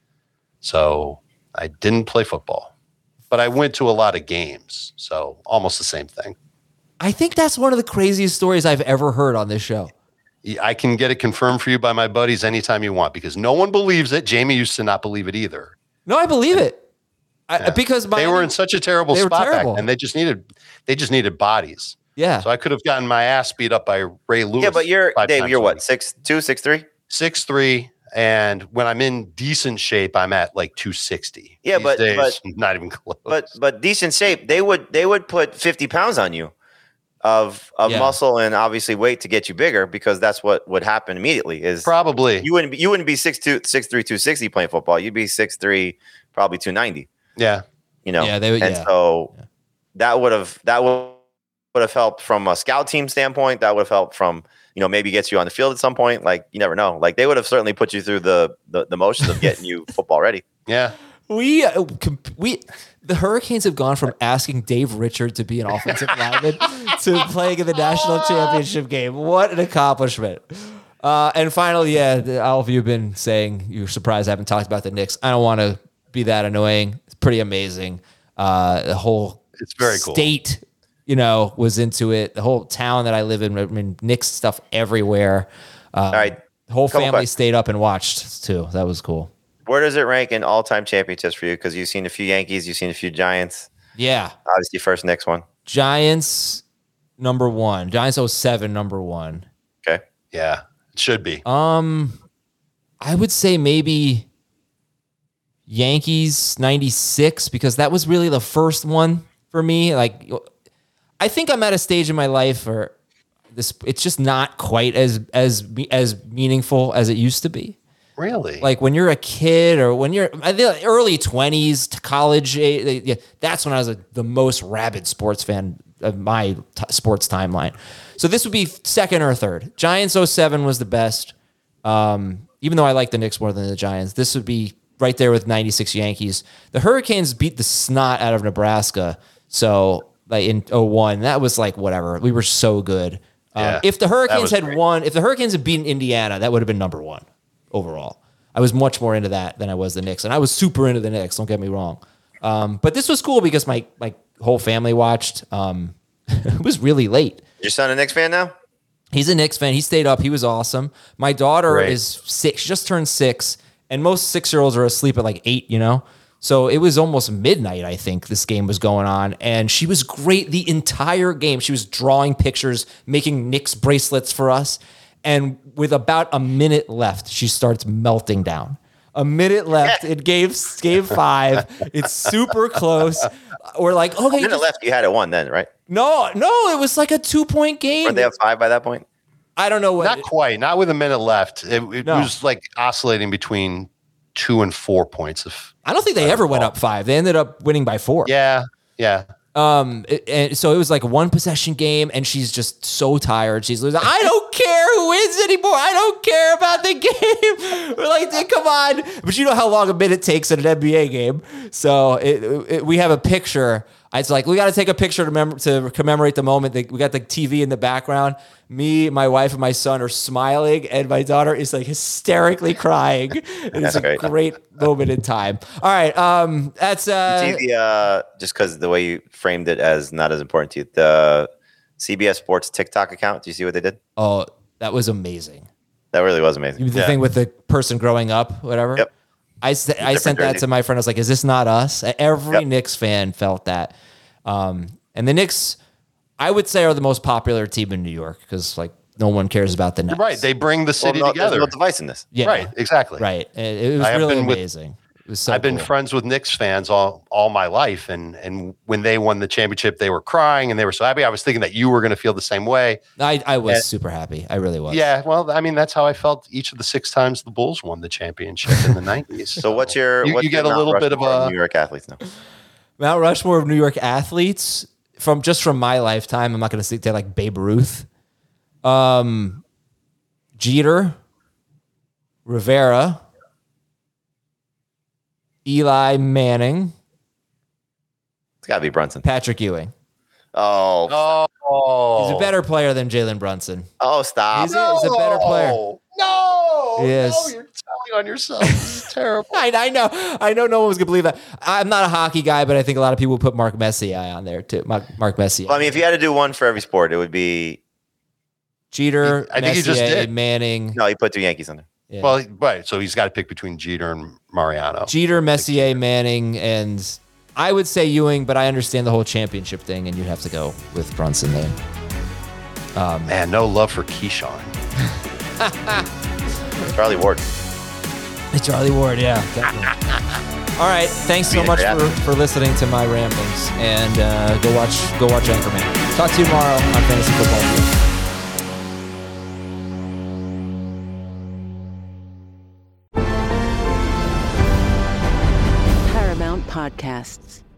[SPEAKER 4] So I didn't play football, but I went to a lot of games, so almost the same thing.
[SPEAKER 3] I think that's one of the craziest stories I've ever heard on this show.
[SPEAKER 4] I can get it confirmed for you by my buddies anytime you want because no one believes it. Jamie used to not believe it either.
[SPEAKER 3] No, I believe it. I,
[SPEAKER 4] Yeah.
[SPEAKER 3] because
[SPEAKER 4] they were in such a terrible
[SPEAKER 3] they were
[SPEAKER 4] spot
[SPEAKER 3] terrible.
[SPEAKER 4] back then. They just needed they just needed bodies.
[SPEAKER 3] yeah.
[SPEAKER 4] So I could have gotten my ass beat up by Ray Lewis.
[SPEAKER 5] Yeah, but you're
[SPEAKER 4] five
[SPEAKER 5] Dave.
[SPEAKER 4] times
[SPEAKER 5] You're
[SPEAKER 4] a
[SPEAKER 5] what?
[SPEAKER 4] week.
[SPEAKER 5] Six two, six three.
[SPEAKER 4] six three, and when I'm in decent shape, I'm at like two sixty.
[SPEAKER 5] Yeah,
[SPEAKER 4] These
[SPEAKER 5] but-
[SPEAKER 4] days,
[SPEAKER 5] but-
[SPEAKER 4] not even close.
[SPEAKER 5] But but decent shape. They would they would put fifty pounds on you of of
[SPEAKER 3] Yeah.
[SPEAKER 5] muscle and obviously weight to get you bigger because that's what would happen immediately. Is
[SPEAKER 4] probably,
[SPEAKER 5] you wouldn't be, you wouldn't be six two, six three, two sixty playing football. You'd be six three, probably two ninety.
[SPEAKER 4] yeah.
[SPEAKER 5] You know,
[SPEAKER 3] Yeah, they would-
[SPEAKER 5] and
[SPEAKER 3] yeah.
[SPEAKER 5] so that would have that would would have helped from a scout team standpoint. That would have helped from you know maybe gets you on the field at some point. Like you never know. Like they would have certainly put you through the the, the motions of getting you football ready.
[SPEAKER 4] Yeah.
[SPEAKER 3] We uh, comp- we the Hurricanes have gone from asking Dave Richard to be an offensive lineman to playing in the national championship game. What an accomplishment! Uh, and finally, yeah, the- all of you have been saying you're surprised I haven't talked about the Knicks. I don't want to be that annoying. It's pretty amazing. Uh, the whole
[SPEAKER 4] It's very cool.
[SPEAKER 3] state, you know, was into it. The whole town that I live in, I mean, Knicks stuff everywhere. Uh,
[SPEAKER 5] All right,
[SPEAKER 3] the whole
[SPEAKER 5] couple
[SPEAKER 3] family
[SPEAKER 5] questions.
[SPEAKER 3] stayed up and watched too. That was cool.
[SPEAKER 5] Where does it rank in all time championships for you? Because you've seen a few Yankees, you've seen a few Giants.
[SPEAKER 3] Yeah.
[SPEAKER 5] Obviously, first Knicks one.
[SPEAKER 3] Giants number one. Giants oh seven number one.
[SPEAKER 5] Okay.
[SPEAKER 4] Yeah. It should be.
[SPEAKER 3] Um, I would say maybe Yankees ninety-six because that was really the first one for me. Like, I think I'm at a stage in my life where this it's just not quite as as as meaningful as it used to be.
[SPEAKER 4] Really?
[SPEAKER 3] Like when you're a kid or when you're I think early twenties to college, eh, yeah, that's when I was like the most rabid sports fan of my t- sports timeline. So this would be second or third. Giants oh seven was the best. Um, even though I like the Knicks more than the Giants, this would be right there with ninety-six Yankees. The Hurricanes beat the snot out of Nebraska. So like in oh one, that was like whatever. We were so good. Um,
[SPEAKER 4] Yeah,
[SPEAKER 3] if the Hurricanes
[SPEAKER 4] was
[SPEAKER 3] had
[SPEAKER 4] great.
[SPEAKER 3] won, if the Hurricanes had beaten Indiana, that would have been number one overall. I was much more into that than I was the Knicks, and I was super into the Knicks. Don't get me wrong, um, but this was cool because my my whole family watched. Um, it was really late.
[SPEAKER 5] Your son a Knicks fan now?
[SPEAKER 3] He's a Knicks fan. He stayed up. He was awesome. My daughter
[SPEAKER 4] Great.
[SPEAKER 3] is six. She just turned six, and most six-year-olds are asleep at like eight, you know? So it was almost midnight, I think, this game was going on, and she was great the entire game. She was drawing pictures, making Knicks bracelets for us, and with about a minute left, she starts melting down. A minute left. It gave game five. It's super close. We're like, okay.
[SPEAKER 5] A minute
[SPEAKER 3] just-
[SPEAKER 5] left. You had it one then, right?
[SPEAKER 3] No, no, it was like a two-point game.
[SPEAKER 5] Weren't they up five by that point?
[SPEAKER 3] I don't know what.
[SPEAKER 4] Not quite. Not with a minute left. It, it
[SPEAKER 3] No.
[SPEAKER 4] was like oscillating between two and four points. Of
[SPEAKER 3] I don't think they ever went up five. They ended up winning by four.
[SPEAKER 4] yeah, yeah.
[SPEAKER 3] Um, it- and so it was like a one possession game, and she's just so tired. She's losing. I don't care who wins anymore. I don't care about the game. We're like, come on. But you know how long a minute takes in an N B A game. So it, it, we have a picture. It's like, we got to take a picture to, mem- to commemorate the moment. We got the T V in the background. Me, my wife, and my son are smiling, and my daughter is like hysterically crying. And it's a
[SPEAKER 5] That's
[SPEAKER 3] great moment in time. All right. Um, that's uh,
[SPEAKER 5] See the uh, just because the way you framed it as not as important to you, the C B S Sports TikTok account. Do you see what they did?
[SPEAKER 3] oh, that was amazing.
[SPEAKER 5] That really was amazing.
[SPEAKER 3] The
[SPEAKER 4] Yeah.
[SPEAKER 3] thing with the person growing up, whatever.
[SPEAKER 5] Yep.
[SPEAKER 3] I, s- I
[SPEAKER 5] Different
[SPEAKER 3] sent that
[SPEAKER 5] jersey.
[SPEAKER 3] to my friend. I was like, is this not us? Every
[SPEAKER 5] Yep.
[SPEAKER 3] Knicks fan felt that. Um, and the Knicks, I would say, are the most popular team in New York because like no one cares about the Knicks.
[SPEAKER 4] Right. They bring the
[SPEAKER 5] Well,
[SPEAKER 4] city
[SPEAKER 5] no,
[SPEAKER 4] together.
[SPEAKER 5] There's no device in this.
[SPEAKER 3] Yeah.
[SPEAKER 4] Right. Exactly.
[SPEAKER 3] Right. It, it was
[SPEAKER 4] I have
[SPEAKER 3] really
[SPEAKER 4] been with-
[SPEAKER 3] amazing. It was so
[SPEAKER 4] I've been
[SPEAKER 3] cool.
[SPEAKER 4] friends with Knicks fans all, all my life. And, and when they won the championship, they were crying and they were so happy. I was thinking that you were going to feel the same way.
[SPEAKER 3] I, I was
[SPEAKER 4] Yeah.
[SPEAKER 3] super happy. I really was.
[SPEAKER 4] Yeah. Well, I mean, that's how I felt each of the six times the Bulls won the championship in the nineties.
[SPEAKER 5] So what's your
[SPEAKER 4] You-
[SPEAKER 5] what's
[SPEAKER 4] you get
[SPEAKER 5] your
[SPEAKER 4] a little
[SPEAKER 5] Mount
[SPEAKER 4] bit of
[SPEAKER 5] Rushmore
[SPEAKER 4] a-
[SPEAKER 5] New York athletes now?
[SPEAKER 3] Mount Rushmore of New York athletes from just from my lifetime. I'm not going to say like Babe Ruth, um, Jeter, Rivera, Eli Manning,
[SPEAKER 5] It's got to be Brunson.
[SPEAKER 3] Patrick Ewing.
[SPEAKER 5] Oh,
[SPEAKER 4] Oh,
[SPEAKER 3] He's a better player than Jalen Brunson.
[SPEAKER 5] oh, stop!
[SPEAKER 3] He's a, he's a better player.
[SPEAKER 4] No, no,
[SPEAKER 3] Yes.
[SPEAKER 4] no, you're telling on yourself. This is terrible.
[SPEAKER 3] I, I know. I know no one was going to believe that. I'm not a hockey guy, but I think a lot of people put Mark Messier on there too. Mark, Mark Messier.
[SPEAKER 5] Well, I mean, if you had to do one for every sport, it would be
[SPEAKER 3] Jeter,
[SPEAKER 4] I think he just
[SPEAKER 3] Messier,
[SPEAKER 4] did.
[SPEAKER 3] Manning.
[SPEAKER 5] no. You put two Yankees on there.
[SPEAKER 3] Yeah.
[SPEAKER 4] Well, right. So he's got to pick between Jeter and Mariano.
[SPEAKER 3] Jeter, Messier, Manning, and I would say Ewing, but I understand the whole championship thing, and you'd have to go with Brunson there.
[SPEAKER 4] Man, no love for Keyshawn.
[SPEAKER 5] Charlie Ward.
[SPEAKER 3] Charlie Ward, yeah. Definitely. All right, thanks so
[SPEAKER 5] Yeah,
[SPEAKER 3] much
[SPEAKER 5] yeah.
[SPEAKER 3] for, for listening to my ramblings, and uh, go watch go watch Anchorman. Talk to you tomorrow on Fantasy Football.
[SPEAKER 7] Paramount Podcasts.